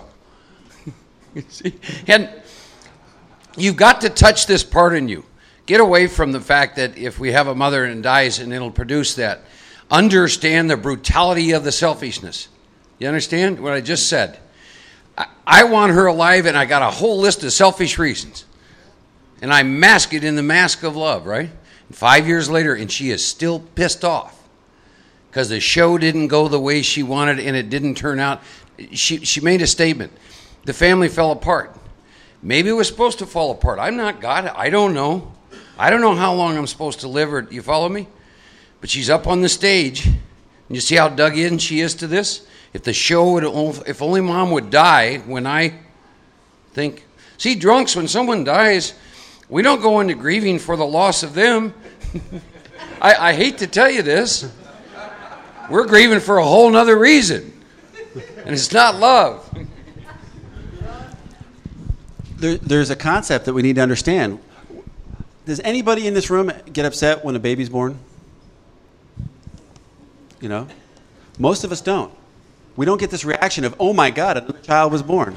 See? And you've got to touch this part in you. Get away from the fact that if we have a mother and dies and it'll produce that. Understand the brutality of the selfishness. You understand what I just said? I want her alive, and I got a whole list of selfish reasons. And I mask it in the mask of love, right? And 5 years later, and she is still pissed off because the show didn't go the way she wanted, and it didn't turn out. She made a statement. The family fell apart. Maybe it was supposed to fall apart. I'm not God. I don't know. I don't know how long I'm supposed to live. Or you follow me? But she's up on the stage. And you see how dug in she is to this? If the show would, if only mom would die when I think. See, drunks, when someone dies, we don't go into grieving for the loss of them. I hate to tell you this. We're grieving for a whole nother reason. And it's not love. There's a concept that we need to understand. Does anybody in this room get upset when a baby's born? You know? Most of us don't. We don't get this reaction of, oh my God, another child was born.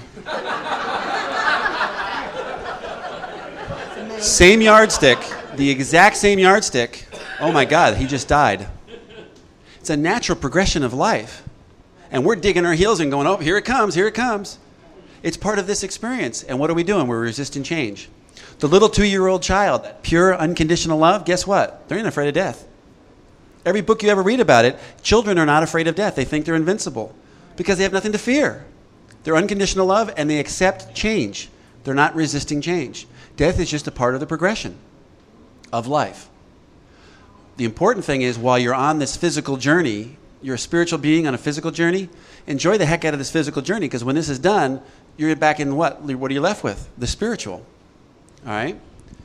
Same yardstick, the exact same yardstick. Oh my God, he just died. It's a natural progression of life. And we're digging our heels and going, oh, here it comes, here it comes. It's part of this experience. And what are we doing? We're resisting change. The little 2-year-old child, that pure, unconditional love, guess what? They're not afraid of death. Every book you ever read about it, children are not afraid of death. They think they're invincible because they have nothing to fear. They're unconditional love, and they accept change. They're not resisting change. Death is just a part of the progression of life. The important thing is while you're on this physical journey, you're a spiritual being on a physical journey, enjoy the heck out of this physical journey, because when this is done, you're back in what? What are you left with? The spiritual. All right?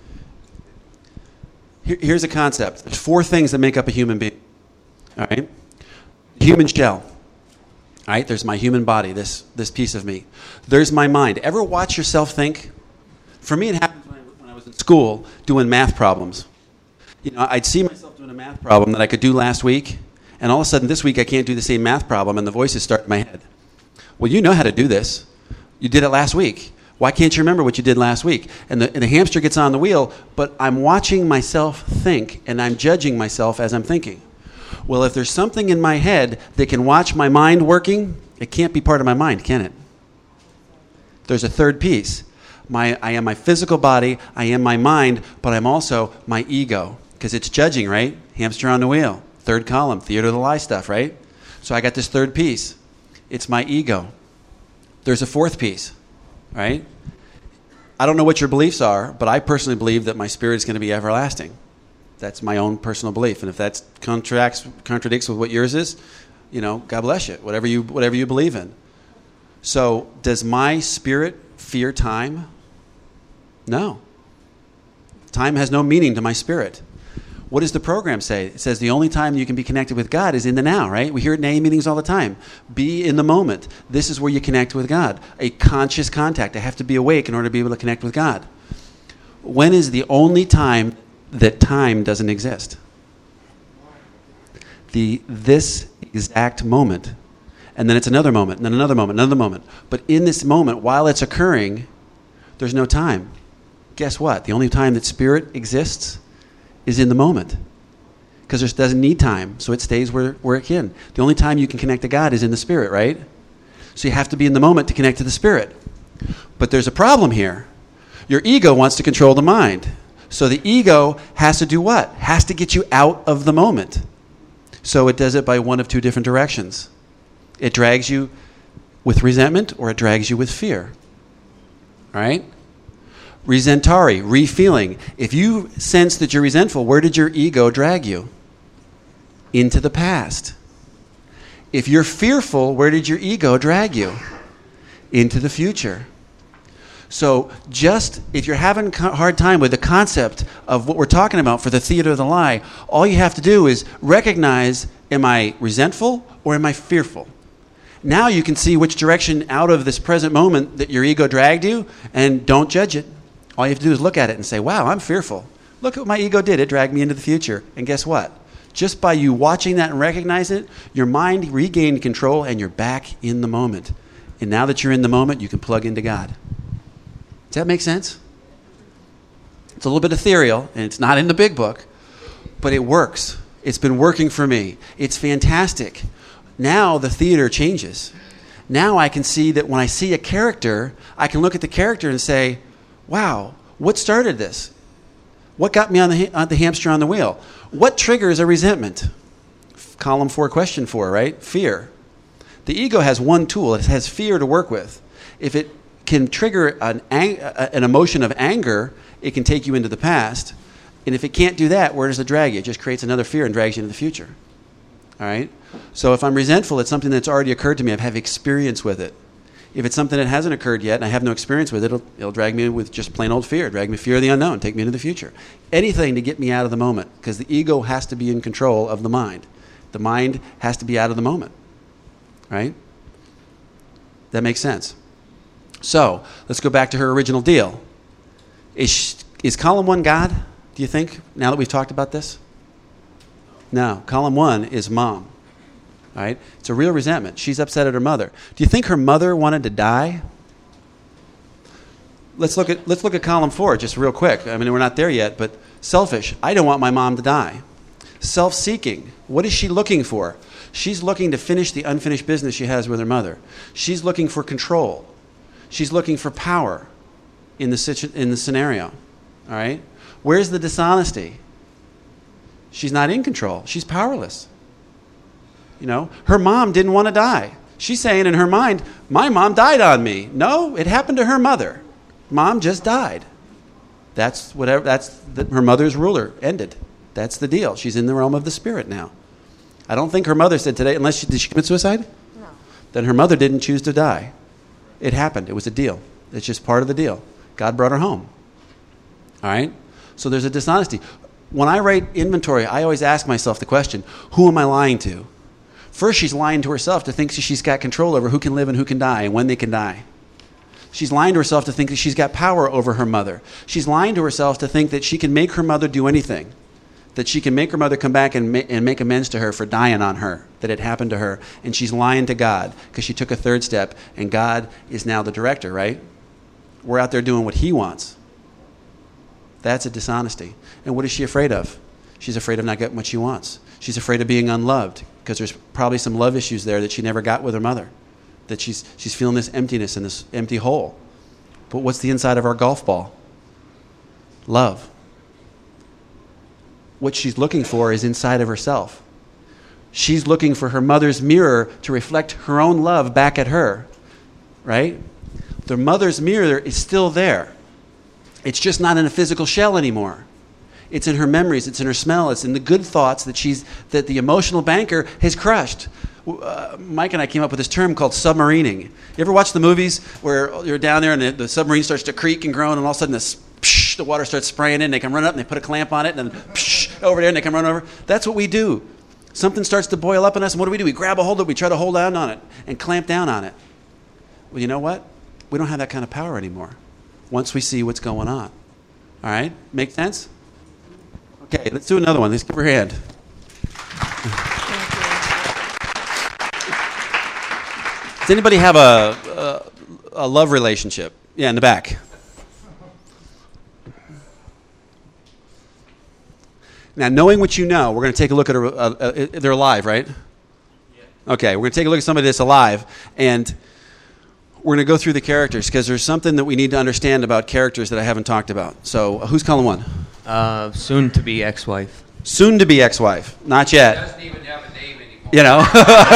Here's a concept. There's 4 things that make up a human being. All right? Human shell. All right? There's my human body, this piece of me. There's my mind. Ever watch yourself think? For me, it happened when I was in school doing math problems. You know, I'd see myself doing a math problem that I could do last week, and all of a sudden this week I can't do the same math problem, and the voices start in my head. Well, you know how to do this. You did it last week. Why can't you remember what you did last week? And the hamster gets on the wheel, but I'm watching myself think, and I'm judging myself as I'm thinking. Well, if there's something in my head that can watch my mind working, it can't be part of my mind, can it? There's a third piece. I am my physical body, I am my mind, but I'm also my ego. Because it's judging, right? Hamster on the wheel. Third column, theater of the lie stuff, right? So I got this third piece. It's my ego. There's a fourth piece, right? I don't know what your beliefs are, but I personally believe that my spirit is going to be everlasting. That's my own personal belief. And if that contradicts with what yours is, you know, God bless you. Whatever you believe in. So does my spirit fear time? No. Time has no meaning to my spirit. What does the program say? It says the only time you can be connected with God is in the now, right? We hear it in AA meetings all the time. Be in the moment. This is where you connect with God. A conscious contact. I have to be awake in order to be able to connect with God. When is the only time that time doesn't exist? This exact moment. And then it's another moment, and then another moment, another moment. But in this moment, while it's occurring, there's no time. Guess what? The only time that spirit exists is in the moment, because it doesn't need time, so it stays where it can. The only time you can connect to God is in the spirit, right? So you have to be in the moment to connect to the spirit. But there's a problem here. Your ego wants to control the mind. So the ego has to do what? Has to get you out of the moment. So it does it by one of 2 different directions. It drags you with resentment, or it drags you with fear. All right? Resentari, re-feeling. If you sense that you're resentful, where did your ego drag you? Into the past. If you're fearful, where did your ego drag you? Into the future. So just if you're having a hard time with the concept of what we're talking about for the theater of the lie, all you have to do is recognize, am I resentful or am I fearful? Now you can see which direction out of this present moment that your ego dragged you, and don't judge it. All you have to do is look at it and say, wow, I'm fearful. Look at what my ego did. It dragged me into the future. And guess what? Just by you watching that and recognizing it, your mind regained control and you're back in the moment. And now that you're in the moment, you can plug into God. Does that make sense? It's a little bit ethereal, and it's not in the big book, but it works. It's been working for me. It's fantastic. Now the theater changes. Now I can see that when I see a character, I can look at the character and say, wow, what started this? What got me on the hamster on the wheel? What triggers a resentment? Column 4, question 4, right? Fear. The ego has one tool. It has fear to work with. If it can trigger an emotion of anger, it can take you into the past. And if it can't do that, where does it drag you? It just creates another fear and drags you into the future. All right? So if I'm resentful, it's something that's already occurred to me. I've had experience with it. If it's something that hasn't occurred yet and I have no experience with it, it'll drag me with just plain old fear. Drag me fear of the unknown. Take me into the future. Anything to get me out of the moment, because the ego has to be in control of the mind. The mind has to be out of the moment. Right? That makes sense. So let's go back to her original deal. Is column 1 God, do you think, now that we've talked about this? No. Column 1 is mom. All right? It's a real resentment. She's upset at her mother. Do you think her mother wanted to die? Let's look at column 4 just real quick. I mean, we're not there yet, but selfish. I don't want my mom to die. Self-seeking. What is she looking for? She's looking to finish the unfinished business she has with her mother. She's looking for control. She's looking for power in the scenario. All right? Where's the dishonesty? She's not in control. She's powerless. You know, her mom didn't want to die. She's saying in her mind, my mom died on me. No, it happened to her mother. Mom just died. Her mother's ruler ended. That's the deal. She's in the realm of the spirit now. I don't think her mother said today, did she commit suicide? No. Then her mother didn't choose to die. It happened. It was a deal. It's just part of the deal. God brought her home. All right? So there's a dishonesty. When I write inventory, I always ask myself the question, who am I lying to? First, she's lying to herself to think she's got control over who can live and who can die and when they can die. She's lying to herself to think that she's got power over her mother. She's lying to herself to think that she can make her mother do anything, that she can make her mother come back and make amends to her for dying on her, that it happened to her. And she's lying to God because she took a third step, and God is now the director, right? We're out there doing what he wants. That's a dishonesty. And what is she afraid of? She's afraid of not getting what she wants. She's afraid of being unloved because there's probably some love issues there that she never got with her mother, that she's feeling this emptiness and this empty hole. But what's the inside of our golf ball? Love. What she's looking for is inside of herself. She's looking for her mother's mirror to reflect her own love back at her, right? The mother's mirror is still there. It's just not in a physical shell anymore. It's in her memories. It's in her smell. It's in the good thoughts that the emotional banker has crushed. Mike and I came up with this term called submarining. You ever watch the movies where you're down there and the submarine starts to creak and groan, and all of a sudden the water starts spraying in, they can run up and they put a clamp on it, and then over there and they can run over? That's what we do. Something starts to boil up in us, and what do? We grab a hold of it, we try to hold down on it and clamp down on it. Well, you know what? We don't have that kind of power anymore once we see what's going on. All right? Make sense? Okay, let's do another one. Let's give her a hand. Does anybody have a love relationship? Yeah, in the back. Now, knowing what you know, we're going to take a look at they're alive, right? Yeah. Okay, we're going to take a look at somebody that's alive, and we're going to go through the characters because there's something that we need to understand about characters that I haven't talked about. So, who's calling one? Soon-to-be ex-wife. Soon-to-be ex-wife. Not yet. She doesn't even have a name anymore. You know?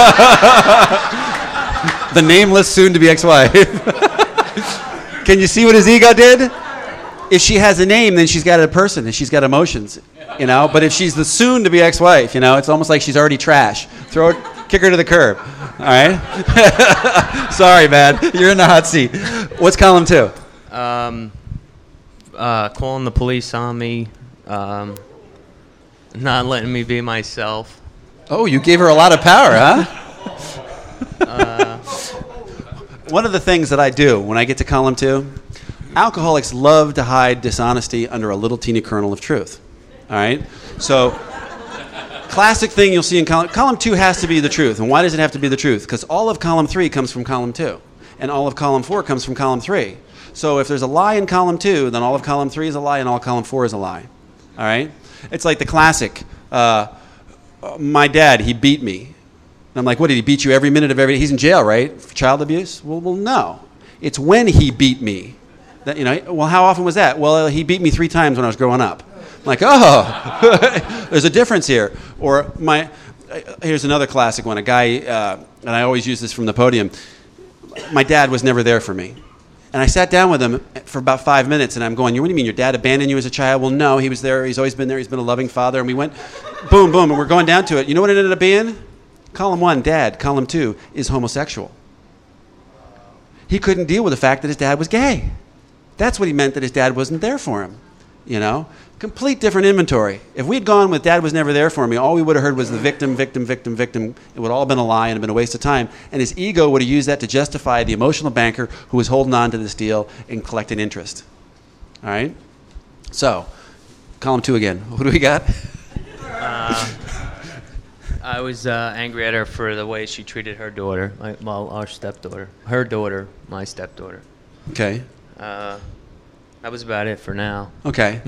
The nameless soon-to-be ex-wife. Can you see what his ego did? If she has a name, then she's got a person and she's got emotions, you know. But if she's the soon-to-be ex-wife, you know, it's almost like she's already trash. Throw it, kick her to the curb. All right. Sorry, man. You're in the hot seat. What's column 2? Calling the police on me, not letting me be myself. Oh, you gave her a lot of power, huh? One of the things that I do when I get to column 2, alcoholics love to hide dishonesty under a little teeny kernel of truth. All right? So, classic thing you'll see in column 2 has to be the truth. And why does it have to be the truth? Because all of column 3 comes from column 2. And all of column 4 comes from column 3. So if there's a lie in column 2, then all of column 3 is a lie and all of column 4 is a lie. All right? It's like the classic, my dad, he beat me. And I'm like, what, did he beat you every minute of every day? He's in jail, right? For child abuse? Well, no. It's when he beat me. That, you know, well, how often was that? Well, he beat me 3 times when I was growing up. I'm like, oh, there's a difference here. Or here's another classic one. A guy, and I always use this from the podium, my dad was never there for me. And I sat down with him for about 5 minutes, and I'm going, what do you mean, your dad abandoned you as a child? Well, no, he was there. He's always been there. He's been a loving father. And we went, boom, boom, and we're going down to it. You know what it ended up being? Column 1, dad. Column 2 is homosexual. He couldn't deal with the fact that his dad was gay. That's what he meant, that his dad wasn't there for him. You know? Complete different inventory. If we'd gone with dad was never there for me, all we would have heard was the victim, victim, victim, victim. It would all have been a lie and have been a waste of time. And his ego would have used that to justify the emotional banker who was holding on to this deal and collecting interest. All right? So, column 2 again. What do we got? I was angry at her for the way she treated her daughter, our stepdaughter. Her daughter, my stepdaughter. Okay. That was about it for now. Okay.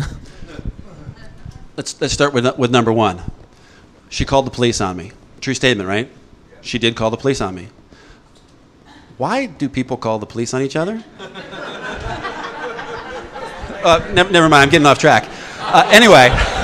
Let's start with number 1. She called the police on me. True statement, right? She did call the police on me. Why do people call the police on each other? Never mind. I'm getting off track. Anyway.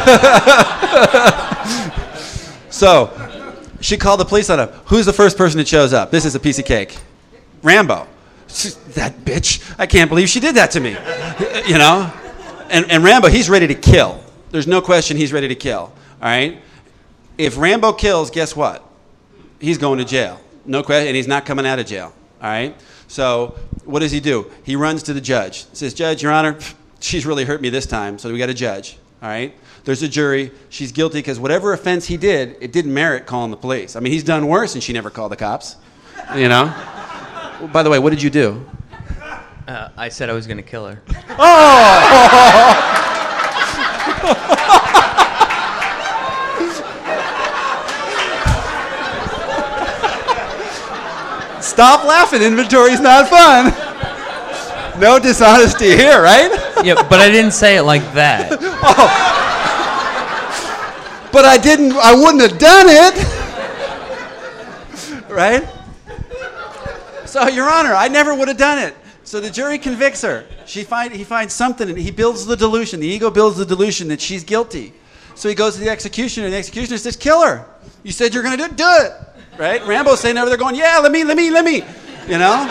So, she called the police on him. Who's the first person that shows up? This is a piece of cake. Rambo. That bitch. I can't believe she did that to me. You know? And Rambo, he's ready to kill. there's no question he's ready to kill. All right? If Rambo kills, guess what? He's going to jail. No question, and he's not coming out of jail. All right? So what does he do? He runs to the judge. Says, Judge, Your Honor, she's really hurt me this time, so we got a judge. All right? There's a jury. She's guilty because whatever offense he did, it didn't merit calling the police. I mean, he's done worse, and she never called the cops. You know? Well, by the way, what did you do? I said I was going to kill her. Stop laughing. Inventory's not fun. No dishonesty here, right? Yeah, but I didn't say it like that. But I wouldn't have done it. Right? So, Your Honor, I never would have done it. So the jury convicts her. He finds something, and he builds the delusion. The ego builds the delusion that she's guilty. So he goes to the executioner, and the executioner says, kill her. You said you're going to do it. Right? Rambo's saying over there going, yeah, let me. You know?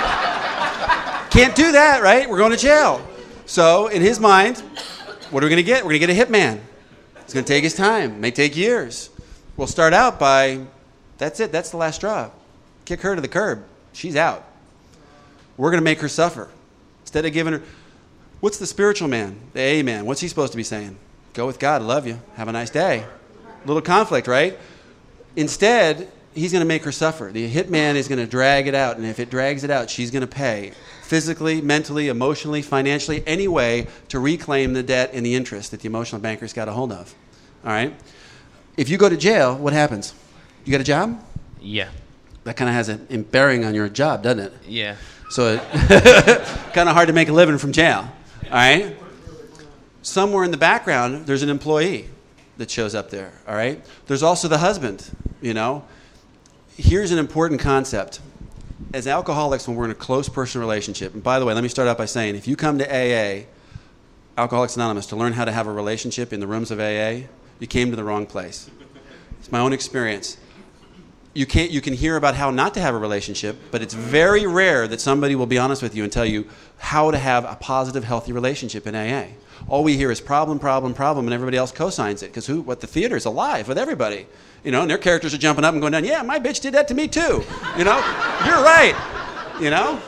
Can't do that, right? We're going to jail. So in his mind, what are we going to get? We're going to get a hitman. It's going to take his time. It may take years. We'll start out by, that's it. That's the last straw. Kick her to the curb. She's out. We're going to make her suffer. Instead of giving her, what's the spiritual man, the A man? What's he supposed to be saying? Go with God. Love you. Have a nice day. Little conflict, right? Instead, he's going to make her suffer. The hitman is going to drag it out, and if it drags it out, she's going to pay physically, mentally, emotionally, financially, any way to reclaim the debt and the interest that the emotional banker's got a hold of. All right? If you go to jail, what happens? You got a job? Yeah. That kind of has a bearing on your job, doesn't it? Yeah. So kind of hard to make a living from jail. All right? Somewhere in the background, there's an employee that shows up there. All right? There's also the husband, you know. Here's an important concept. As alcoholics, when we're in a close personal relationship, and by the way, let me start out by saying, if you come to AA, Alcoholics Anonymous, to learn how to have a relationship in the rooms of AA, you came to the wrong place. It's my own experience. You can hear about how not to have a relationship, but it's very rare that somebody will be honest with you and tell you how to have a positive, healthy relationship in AA. All we hear is problem, and everybody else co-signs it because the theater's alive with everybody. You know, and their characters are jumping up and going down, yeah, my bitch did that to me too. You know, you're right. You know?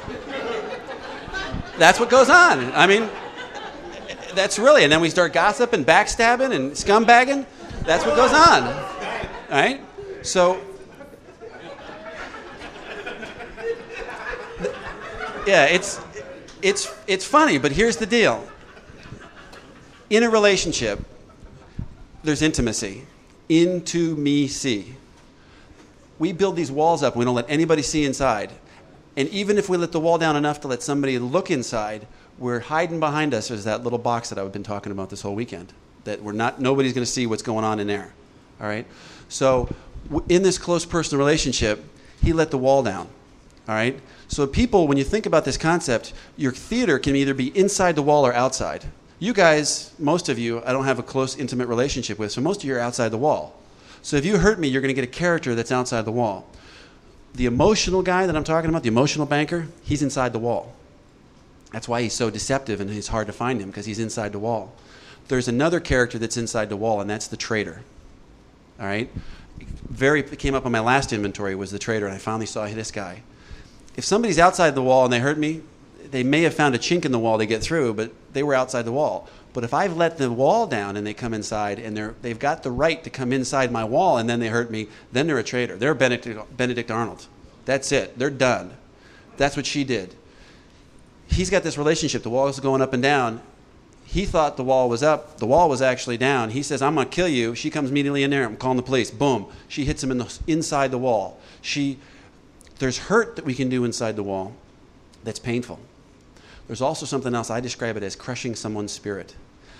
That's what goes on. I mean, that's really, and then we start gossiping, backstabbing, and scumbagging. That's what goes on. All right? So, yeah, it's funny, but here's the deal. In a relationship, there's intimacy. Intimacy. We build these walls up. We don't let anybody see inside. And even if we let the wall down enough to let somebody look inside, we're hiding behind us. There's that little box that I've been talking about this whole weekend. That nobody's going to see what's going on in there. All right? So in this close personal relationship, he let the wall down. All right? So people, when you think about this concept, your theater can either be inside the wall or outside. You guys, most of you, I don't have a close, intimate relationship with, so most of you are outside the wall. So if you hurt me, you're going to get a character that's outside the wall. The emotional guy that I'm talking about, the emotional banker, he's inside the wall. That's why he's so deceptive and it's hard to find him, because he's inside the wall. There's another character that's inside the wall, and that's the traitor. All right? It came up on my last inventory was the traitor, and I finally saw this guy. If somebody's outside the wall and they hurt me, they may have found a chink in the wall to get through, but they were outside the wall. But if I've let the wall down and they come inside and they've got the right to come inside my wall and then they hurt me, then they're a traitor. They're Benedict Arnold. That's it. They're done. That's what she did. He's got this relationship. The wall is going up and down. He thought the wall was up. The wall was actually down. He says, I'm going to kill you. She comes immediately in there. I'm calling the police. Boom. She hits him inside the wall. There's hurt that we can do inside the wall that's painful. There's also something else. I describe it as crushing someone's spirit.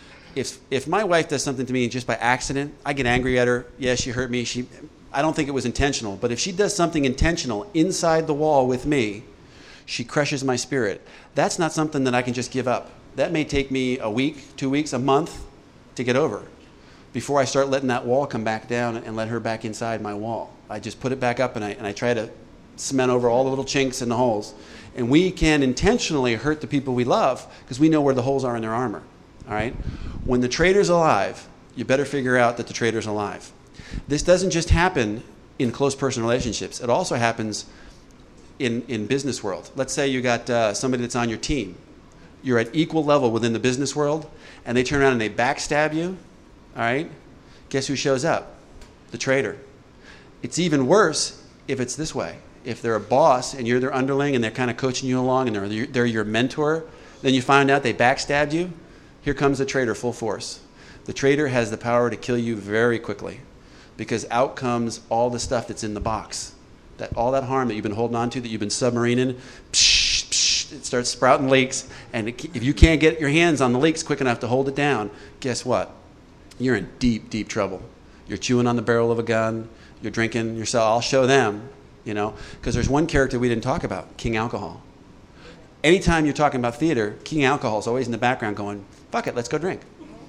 If my wife does something to me just by accident, I get angry at her. Yeah, she hurt me. I don't think it was intentional. But if she does something intentional inside the wall with me, she crushes my spirit. That's not something that I can just give up. That may take me a week, 2 weeks, a month to get over before I start letting that wall come back down and let her back inside my wall. I just put it back up and I try to cement over all the little chinks and the holes. And we can intentionally hurt the people we love because we know where the holes are in their armor. All right? When the traitor's alive, you better figure out that the traitor's alive. This doesn't just happen in close personal relationships. It also happens in business world. Let's say you got somebody that's on your team. You're at equal level within the business world, and they turn around and they backstab you. All right? Guess who shows up? The traitor. It's even worse if it's this way. If they're a boss and you're their underling and they're kind of coaching you along and they're your mentor, then you find out they backstabbed you. Here comes the traitor full force. The traitor has the power to kill you very quickly, because out comes all the stuff that's in the box. All that harm that you've been holding on to, that you've been submarining, it starts sprouting leaks. And if you can't get your hands on the leaks quick enough to hold it down, guess what? You're in deep, deep trouble. You're chewing on the barrel of a gun. You're drinking yourself. I'll show them, because there's one character we didn't talk about, King Alcohol. Anytime you're talking about theater, King Alcohol is always in the background going, fuck it, let's go drink.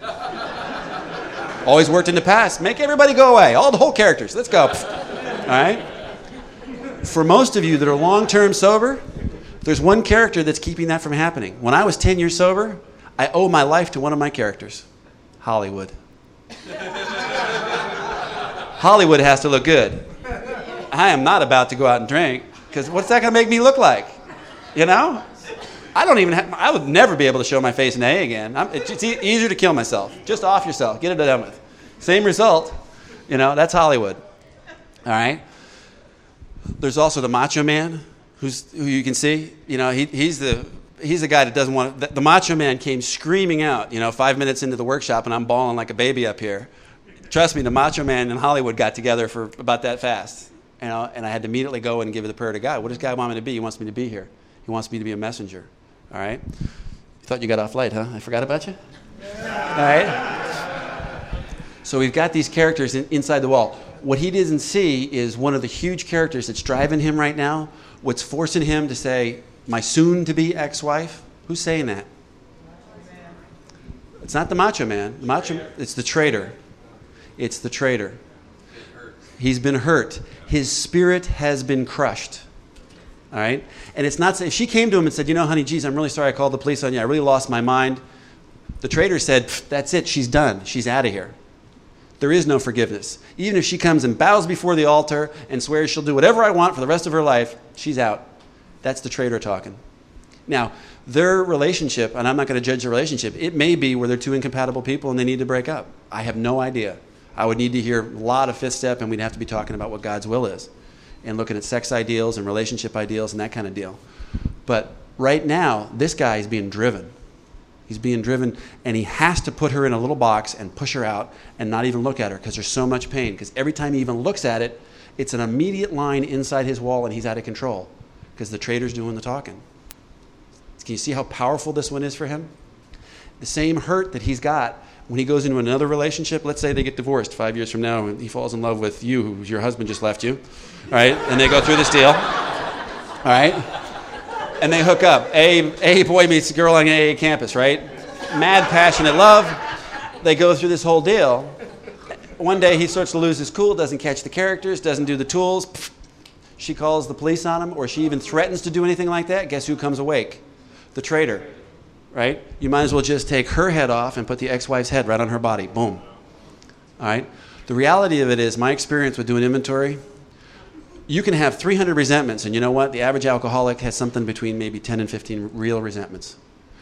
Always worked in the past. Make everybody go away. All the whole characters. Let's go. All right? For most of you that are long-term sober, there's one character that's keeping that from happening. When I was 10 years sober, I owe my life to one of my characters, Hollywood. Hollywood has to look good. I am not about to go out and drink, because what's that going to make me look like? I would never be able to show my face in AA again. It's easier to kill myself. Just off yourself. Get it done with. Same result. That's Hollywood. All right? There's also the Macho Man, who you can see. He's the guy that doesn't want to. The Macho Man came screaming out, 5 minutes into the workshop, and I'm bawling like a baby up here. Trust me, the Macho Man and Hollywood got together for about that fast. And I had to immediately go and give the prayer to God. What does God want me to be? He wants me to be here. He wants me to be a messenger. All right? You thought you got off light, huh? I forgot about you? All right? So we've got these characters inside the wall. What he doesn't see is one of the huge characters that's driving him right now, what's forcing him to say, my soon-to-be ex-wife. Who's saying that? It's not the Macho Man. It's the traitor. It's the traitor. He's been hurt. His spirit has been crushed. All right? And it's not, if she came to him and said, honey, geez, I'm really sorry I called the police on you. I really lost my mind. The traitor said, that's it. She's done. She's out of here. There is no forgiveness. Even if she comes and bows before the altar and swears she'll do whatever I want for the rest of her life, she's out. That's the traitor talking. Now, their relationship, and I'm not going to judge the relationship, it may be where they're two incompatible people and they need to break up. I have no idea. I would need to hear a lot of fifth step, and we'd have to be talking about what God's will is and looking at sex ideals and relationship ideals and that kind of deal. But right now, this guy is being driven. He's being driven, and he has to put her in a little box and push her out and not even look at her because there's so much pain. Because every time he even looks at it, it's an immediate line inside his wall, and he's out of control because the traitor's doing the talking. Can you see how powerful this one is for him? The same hurt that he's got when he goes into another relationship. Let's say they get divorced 5 years from now, and he falls in love with you, who your husband just left you, all right? And they go through this deal, all right? And they hook up. A boy meets a girl on an AA campus, right? Mad, passionate love. They go through this whole deal. One day he starts to lose his cool, doesn't catch the characters, doesn't do the tools. She calls the police on him, or she even threatens to do anything like that. Guess who comes awake? The traitor, right? You might as well just take her head off and put the ex-wife's head right on her body. Boom. All right? The reality of it is, my experience with doing inventory, you can have 300 resentments, and you know what? The average alcoholic has something between maybe 10 and 15 real resentments.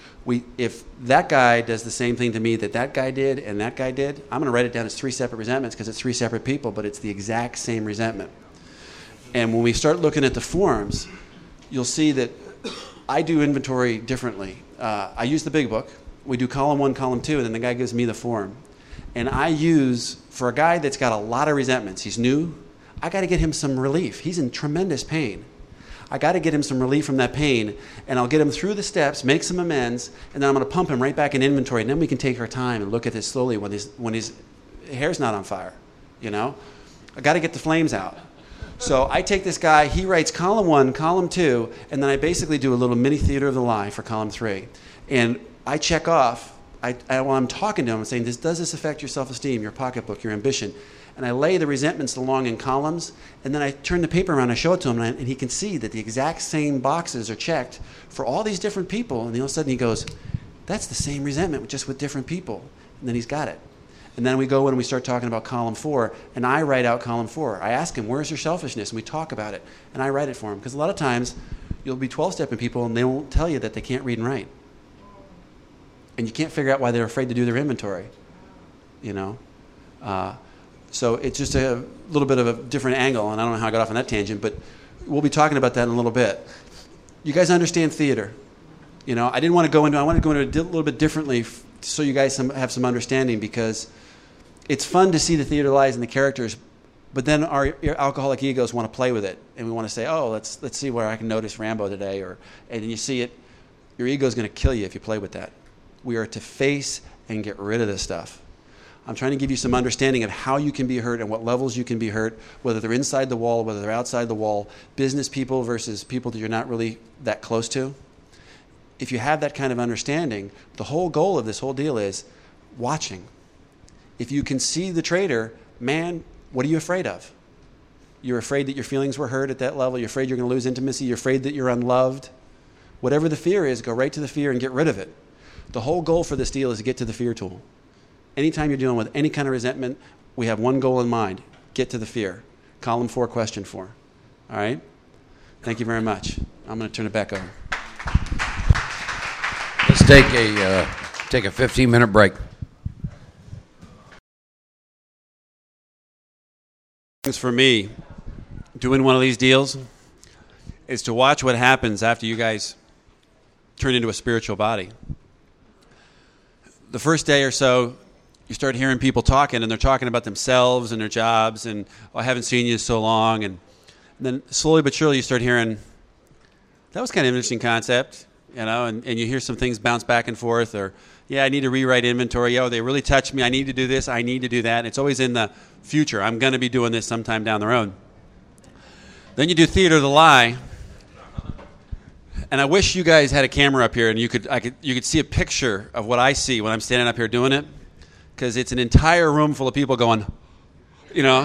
If that guy does the same thing to me that guy did and that guy did, I'm going to write it down as 3 separate resentments because it's 3 separate people, but it's the exact same resentment. And when we start looking at the forms, you'll see that I do inventory differently. I use the big book. We do column 1, column 2, and then the guy gives me the form. And I use, for a guy that's got a lot of resentments, he's new, I got to get him some relief. He's in tremendous pain. I got to get him some relief from that pain, and I'll get him through the steps, make some amends, and then I'm going to pump him right back in inventory, and then we can take our time and look at this slowly when his hair's not on fire, you know? I got to get the flames out. So I take this guy, he writes column 1, column 2, and then I basically do a little mini theater of the lie for column 3. And I check off, while I'm talking to him, I'm saying, does this affect your self-esteem, your pocketbook, your ambition? And I lay the resentments along in columns, and then I turn the paper around, I show it to him, and he can see that the exact same boxes are checked for all these different people, and all of a sudden he goes, That's the same resentment, just with different people. And then he's got it. And then we go and we start talking about column 4, and I write out column 4. I ask him, where's your selfishness? And we talk about it, and I write it for him. Because a lot of times, you'll be 12-stepping people, and they won't tell you that they can't read and write. And you can't figure out why they're afraid to do their inventory, you know? So it's just a little bit of a different angle, and I don't know how I got off on that tangent, but we'll be talking about that in a little bit. You guys understand theater. You know, I wanted to go into it a little bit differently so you guys have some understanding, because it's fun to see the theater lies in the characters, but then our alcoholic egos want to play with it, and we want to say, oh, let's see where I can notice Rambo today, and you see it, your ego is going to kill you if you play with that. We are to face and get rid of this stuff. I'm trying to give you some understanding of how you can be hurt and what levels you can be hurt, whether they're inside the wall, whether they're outside the wall, business people versus people that you're not really that close to. If you have that kind of understanding, the whole goal of this whole deal is watching. If you can see the traitor, man, what are you afraid of? You're afraid that your feelings were hurt at that level. You're afraid you're going to lose intimacy. You're afraid that you're unloved. Whatever the fear is, go right to the fear and get rid of it. The whole goal for this deal is to get to the fear tool. Anytime you're dealing with any kind of resentment, we have one goal in mind. Get to the fear. Column 4, question 4. All right? Thank you very much. I'm going to turn it back over. Let's take a 15-minute break. For me, doing one of these deals is to watch what happens after you guys turn into a spiritual body. The first day or so, you start hearing people talking, and they're talking about themselves and their jobs, and I haven't seen you so long. And then slowly but surely you start hearing, that was kind of an interesting concept, you know, and you hear some things bounce back and forth, or, yeah, I need to rewrite inventory. Oh, they really touched me. I need to do this. I need to do that. And it's always in the future. I'm going to be doing this sometime down the road. Then you do theater of the lie. And I wish you guys had a camera up here and you could see a picture of what I see when I'm standing up here doing it, because it's an entire room full of people going, you know.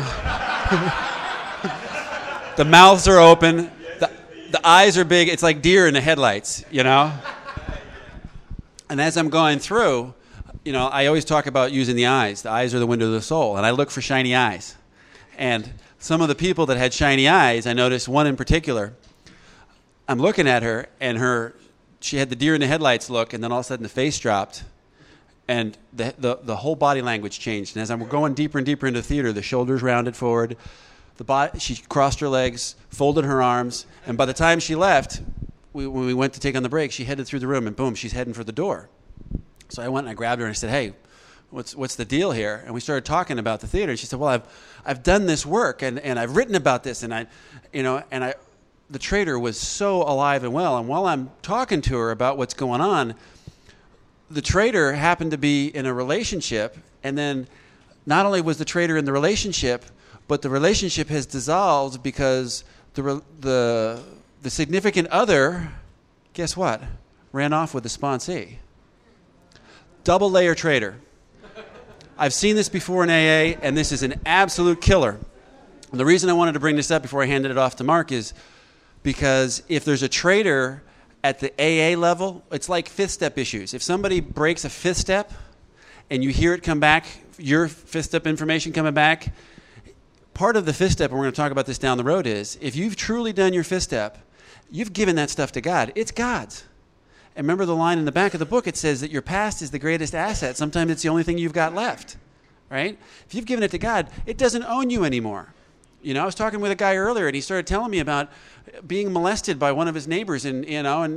The mouths are open. The eyes are big. It's like deer in the headlights, you know. And as I'm going through, you know, I always talk about using the eyes. The eyes are the window of the soul. And I look for shiny eyes. And some of the people that had shiny eyes, I noticed one in particular. I'm looking at her, and she had the deer in the headlights look, and then all of a sudden the face dropped, and the whole body language changed. And as I'm going deeper and deeper into the theater, the shoulders rounded forward, she crossed her legs, folded her arms, and by the time she left, when we went to take on the break, she headed through the room, and boom, she's heading for the door. So I went and I grabbed her and I said, hey, what's the deal here? And we started talking about the theater. And she said, well, I've done this work, and I've written about this, and the traitor was so alive and well. And while I'm talking to her about what's going on, the traitor happened to be in a relationship, and then not only was the traitor in the relationship, but the relationship has dissolved because the significant other, guess what, ran off with the sponsee. Double layer traitor. I've seen this before in AA, and this is an absolute killer. And the reason I wanted to bring this up before I handed it off to Mark is because if there's a traitor at the AA level, it's like fifth step issues. If somebody breaks a fifth step and you hear it come back, your fifth step information coming back, part of the fifth step, and we're going to talk about this down the road, is if you've truly done your fifth step, you've given that stuff to God. It's God's. And remember the line in the back of the book, it says that your past is the greatest asset. Sometimes it's the only thing you've got left, right? If you've given it to God, it doesn't own you anymore. You know, I was talking with a guy earlier, and he started telling me about being molested by one of his neighbors, and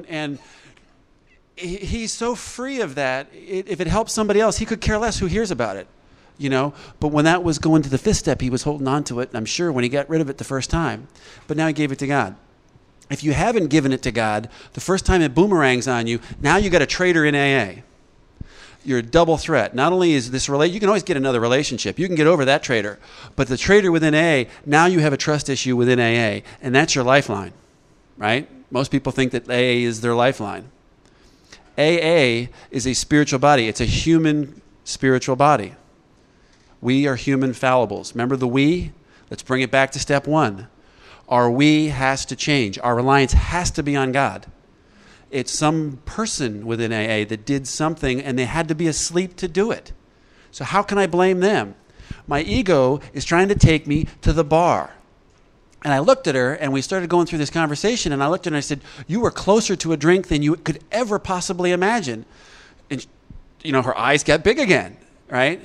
he's so free of that. If it helps somebody else, he could care less who hears about it, you know. But when that was going to the fifth step, he was holding on to it, and I'm sure when he got rid of it the first time. But now he gave it to God. If you haven't given it to God, the first time it boomerangs on you, now you got a traitor in AA. You're a double threat. Not only is this you can always get another relationship. You can get over that traitor. But the traitor within AA, now you have a trust issue within AA, and that's your lifeline, right? Most people think that AA is their lifeline. AA is a spiritual body. It's a human spiritual body. We are human fallibles. Remember the we? Let's bring it back to step 1. Our we has to change. Our reliance has to be on God. It's some person within AA that did something and they had to be asleep to do it. So how can I blame them? My ego is trying to take me to the bar. And I looked at her, and we started going through this conversation, and I looked at her and I said, you were closer to a drink than you could ever possibly imagine. And, her eyes got big again, right?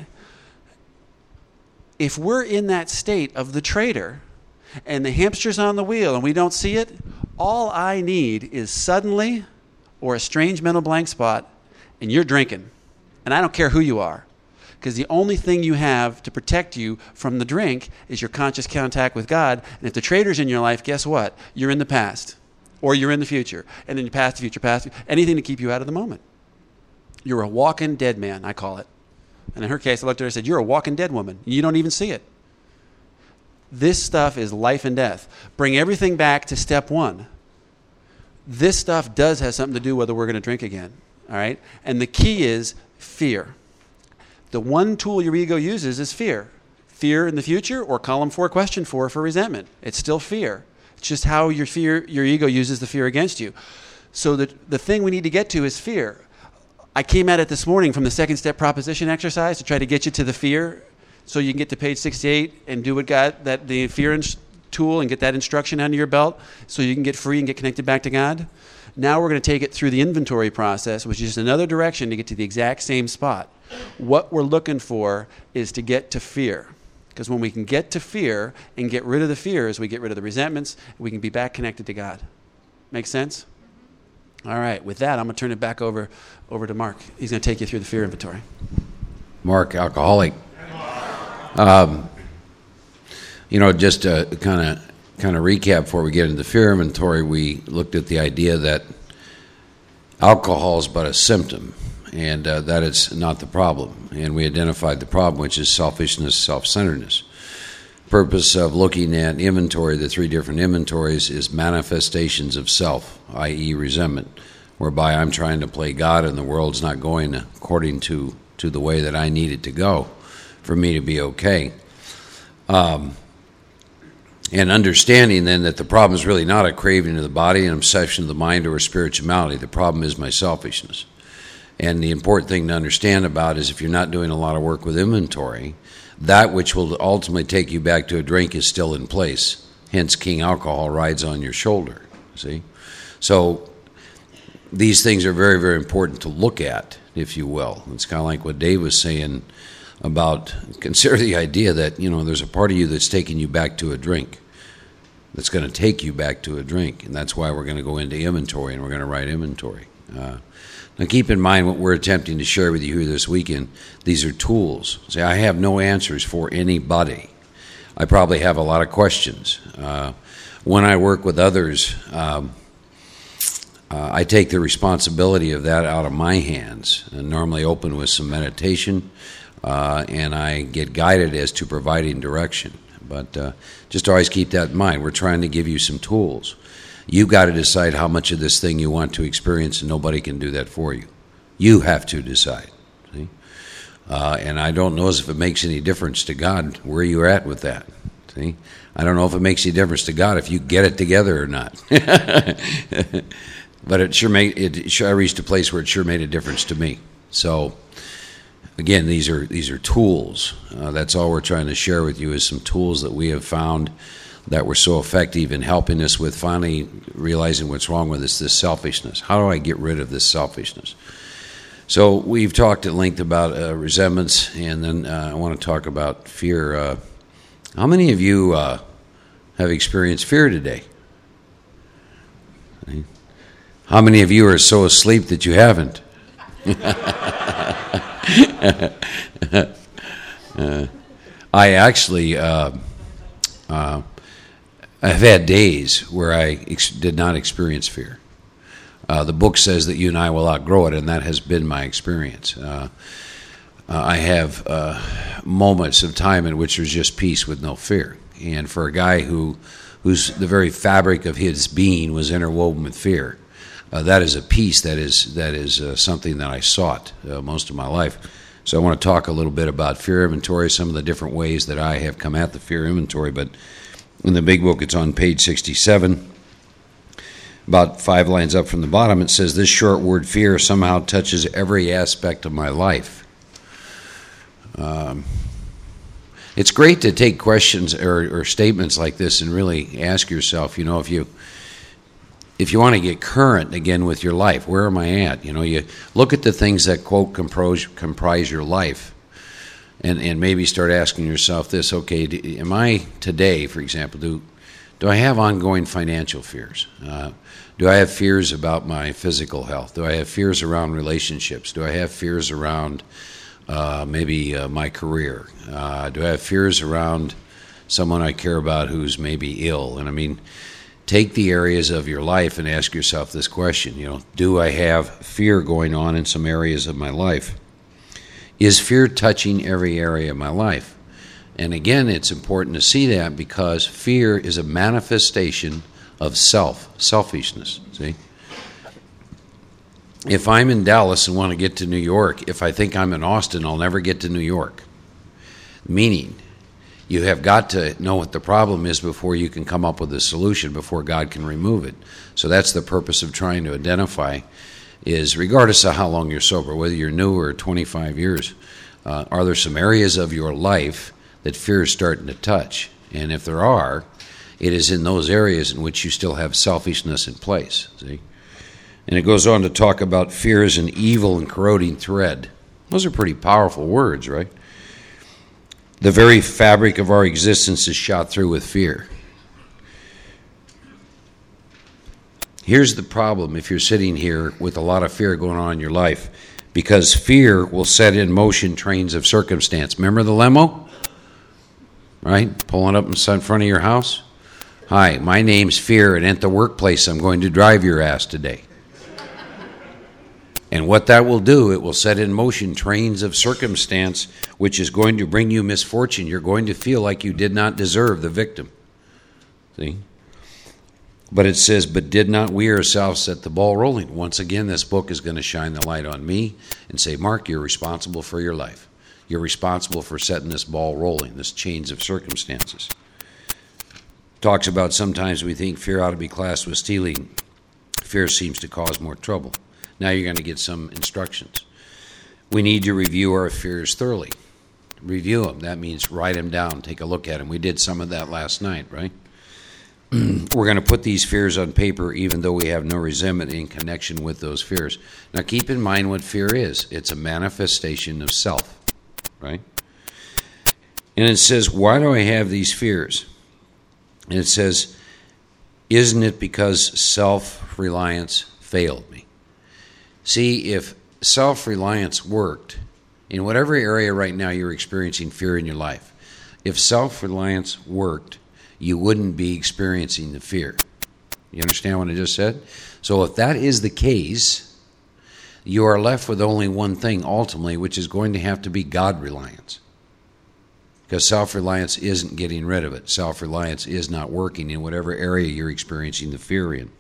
If we're in that state of the trader, and the hamster's on the wheel, and we don't see it, all I need is suddenly or a strange mental blank spot, and you're drinking. And I don't care who you are. Because the only thing you have to protect you from the drink is your conscious contact with God. And if the trader's in your life, guess what? You're in the past. Or you're in the future. And then you past, the future, anything to keep you out of the moment. You're a walking dead man, I call it. And in her case, I looked at her and said, you're a walking dead woman. You don't even see it. This stuff is life and death. Bring everything back to step one. This stuff does have something to do whether we're going to drink again. All right? And the key is fear. The one tool your ego uses is fear. Fear in the future, or column 4, question 4 for resentment. It's still fear. It's just how your ego uses the fear against you. So the thing we need to get to is fear. I came at it this morning from the second step proposition exercise to try to get you to the fear so you can get to page 68 and do what God, the fear tool, and get that instruction under your belt so you can get free and get connected back to God. Now we're going to take it through the inventory process, which is just another direction to get to the exact same spot. What we're looking for is to get to fear. Because when we can get to fear and get rid of the fears, we get rid of the resentments, we can be back connected to God. Make sense? All right. With that, I'm going to turn it back over to Mark. He's going to take you through the fear inventory. Mark, alcoholic. Just to kind of recap before we get into the fear inventory, we looked at the idea that alcohol is but a symptom, and that it's not the problem. And we identified the problem, which is selfishness, self-centeredness. Purpose of looking at inventory, the 3 different inventories, is manifestations of self, i.e. resentment, whereby I'm trying to play God and the world's not going according to the way that I need it to go for me to be okay. And understanding then that the problem is really not a craving of the body, an obsession of the mind, or a spirituality. The problem is my selfishness. And the important thing to understand about is if you're not doing a lot of work with inventory, that which will ultimately take you back to a drink is still in place. Hence, King Alcohol rides on your shoulder. See? So these things are very, very important to look at, if you will. It's kind of like what Dave was saying about, consider the idea that, there's a part of you that's taking you back to a drink. That's going to take you back to a drink. And that's why we're going to go into inventory, and we're going to write inventory. Now, keep in mind what we're attempting to share with you here this weekend. These are tools. See, I have no answers for anybody. I probably have a lot of questions. When I work with others, I take the responsibility of that out of my hands, and normally open with some meditation, and I get guided as to providing direction. But just always keep that in mind. We're trying to give you some tools. You've got to decide how much of this thing you want to experience, and nobody can do that for you. You have to decide. See? And I don't know if it makes any difference to God where you're at with that. See? I don't know if it makes any difference to God if you get it together or not. But I reached a place where it sure made a difference to me. So, again, these are tools. That's all we're trying to share with you is some tools that we have found that were so effective in helping us with finally realizing what's wrong with us, this selfishness. How do I get rid of this selfishness? So we've talked at length about resentments, and then I want to talk about fear. How many of you have experienced fear today? How many of you are so asleep that you haven't? I actually I've had days where I did not experience fear. The book says that you and I will outgrow it, and that has been my experience. I have moments of time in which there's just peace with no fear. And for a guy whose the very fabric of his being was interwoven with fear, that is a peace that is something that I sought most of my life. So I want to talk a little bit about fear inventory, some of the different ways that I have come at the fear inventory. But in the big book, it's on page 67. about 5 lines up from the bottom, it says, this short word fear somehow touches every aspect of my life. It's great to take questions or statements like this and really ask yourself, if you want to get current again with your life, where am I at? You look at the things that, quote, comprise your life, and maybe start asking yourself this, okay, am I today, for example, do I have ongoing financial fears? Do I have fears about my physical health? Do I have fears around relationships? Do I have fears around maybe my career? Do I have fears around someone I care about who's maybe ill? And take the areas of your life and ask yourself this question, do I have fear going on in some areas of my life? Is fear touching every area of my life? And again, it's important to see that because fear is a manifestation of selfishness, see? If I'm in Dallas and want to get to New York, if I think I'm in Austin, I'll never get to New York. Meaning, you have got to know what the problem is before you can come up with a solution, before God can remove it. So that's the purpose of trying to identify is, regardless of how long you're sober, whether you're new or 25 years, are there some areas of your life that fear is starting to touch? And if there are, it is in those areas in which you still have selfishness in place. See? And it goes on to talk about fear as an evil and corroding thread. Those are pretty powerful words, right? The very fabric of our existence is shot through with fear. Here's the problem if you're sitting here with a lot of fear going on in your life, because fear will set in motion trains of circumstance. Remember the limo? Right? Pulling up in front of your house? Hi, my name's Fear, and at the workplace I'm going to drive your ass today. And what that will do, it will set in motion trains of circumstance, which is going to bring you misfortune. You're going to feel like you did not deserve the victim. See? But it says, but did not we ourselves set the ball rolling? Once again, this book is going to shine the light on me and say, Mark, you're responsible for your life. You're responsible for setting this ball rolling, this chains of circumstances. Talks about sometimes we think fear ought to be classed with stealing. Fear seems to cause more trouble. Now you're going to get some instructions. We need to review our fears thoroughly. Review them. That means write them down. Take a look at them. We did some of that last night, right? We're going to put these fears on paper even though we have no resentment in connection with those fears. Now keep in mind what fear is. It's a manifestation of self, right? And it says, why do I have these fears? And it says, isn't it because self-reliance failed me? See, if self-reliance worked, in whatever area right now you're experiencing fear in your life, if self-reliance worked, you wouldn't be experiencing the fear. You understand what I just said? So if that is the case, you are left with only one thing ultimately, which is going to have to be God-reliance. Because self-reliance isn't getting rid of it. Self-reliance is not working in whatever area you're experiencing the fear in.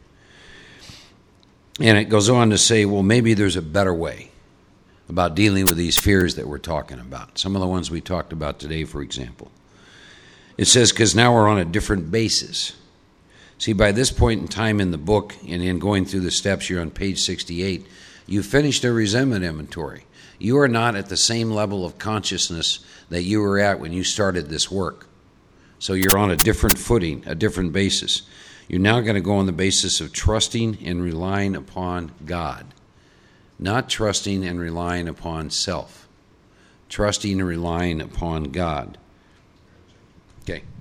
And it goes on to say, well, maybe there's a better way about dealing with these fears that we're talking about. Some of the ones we talked about today, for example. It says, because now we're on a different basis. See, by this point in time in the book, and in going through the steps, you're on page 68, you finished a resentment inventory. You are not at the same level of consciousness that you were at when you started this work. So you're on a different footing, a different basis. You're now going to go on the basis of trusting and relying upon God, not trusting and relying upon self. Trusting and relying upon God. Okay.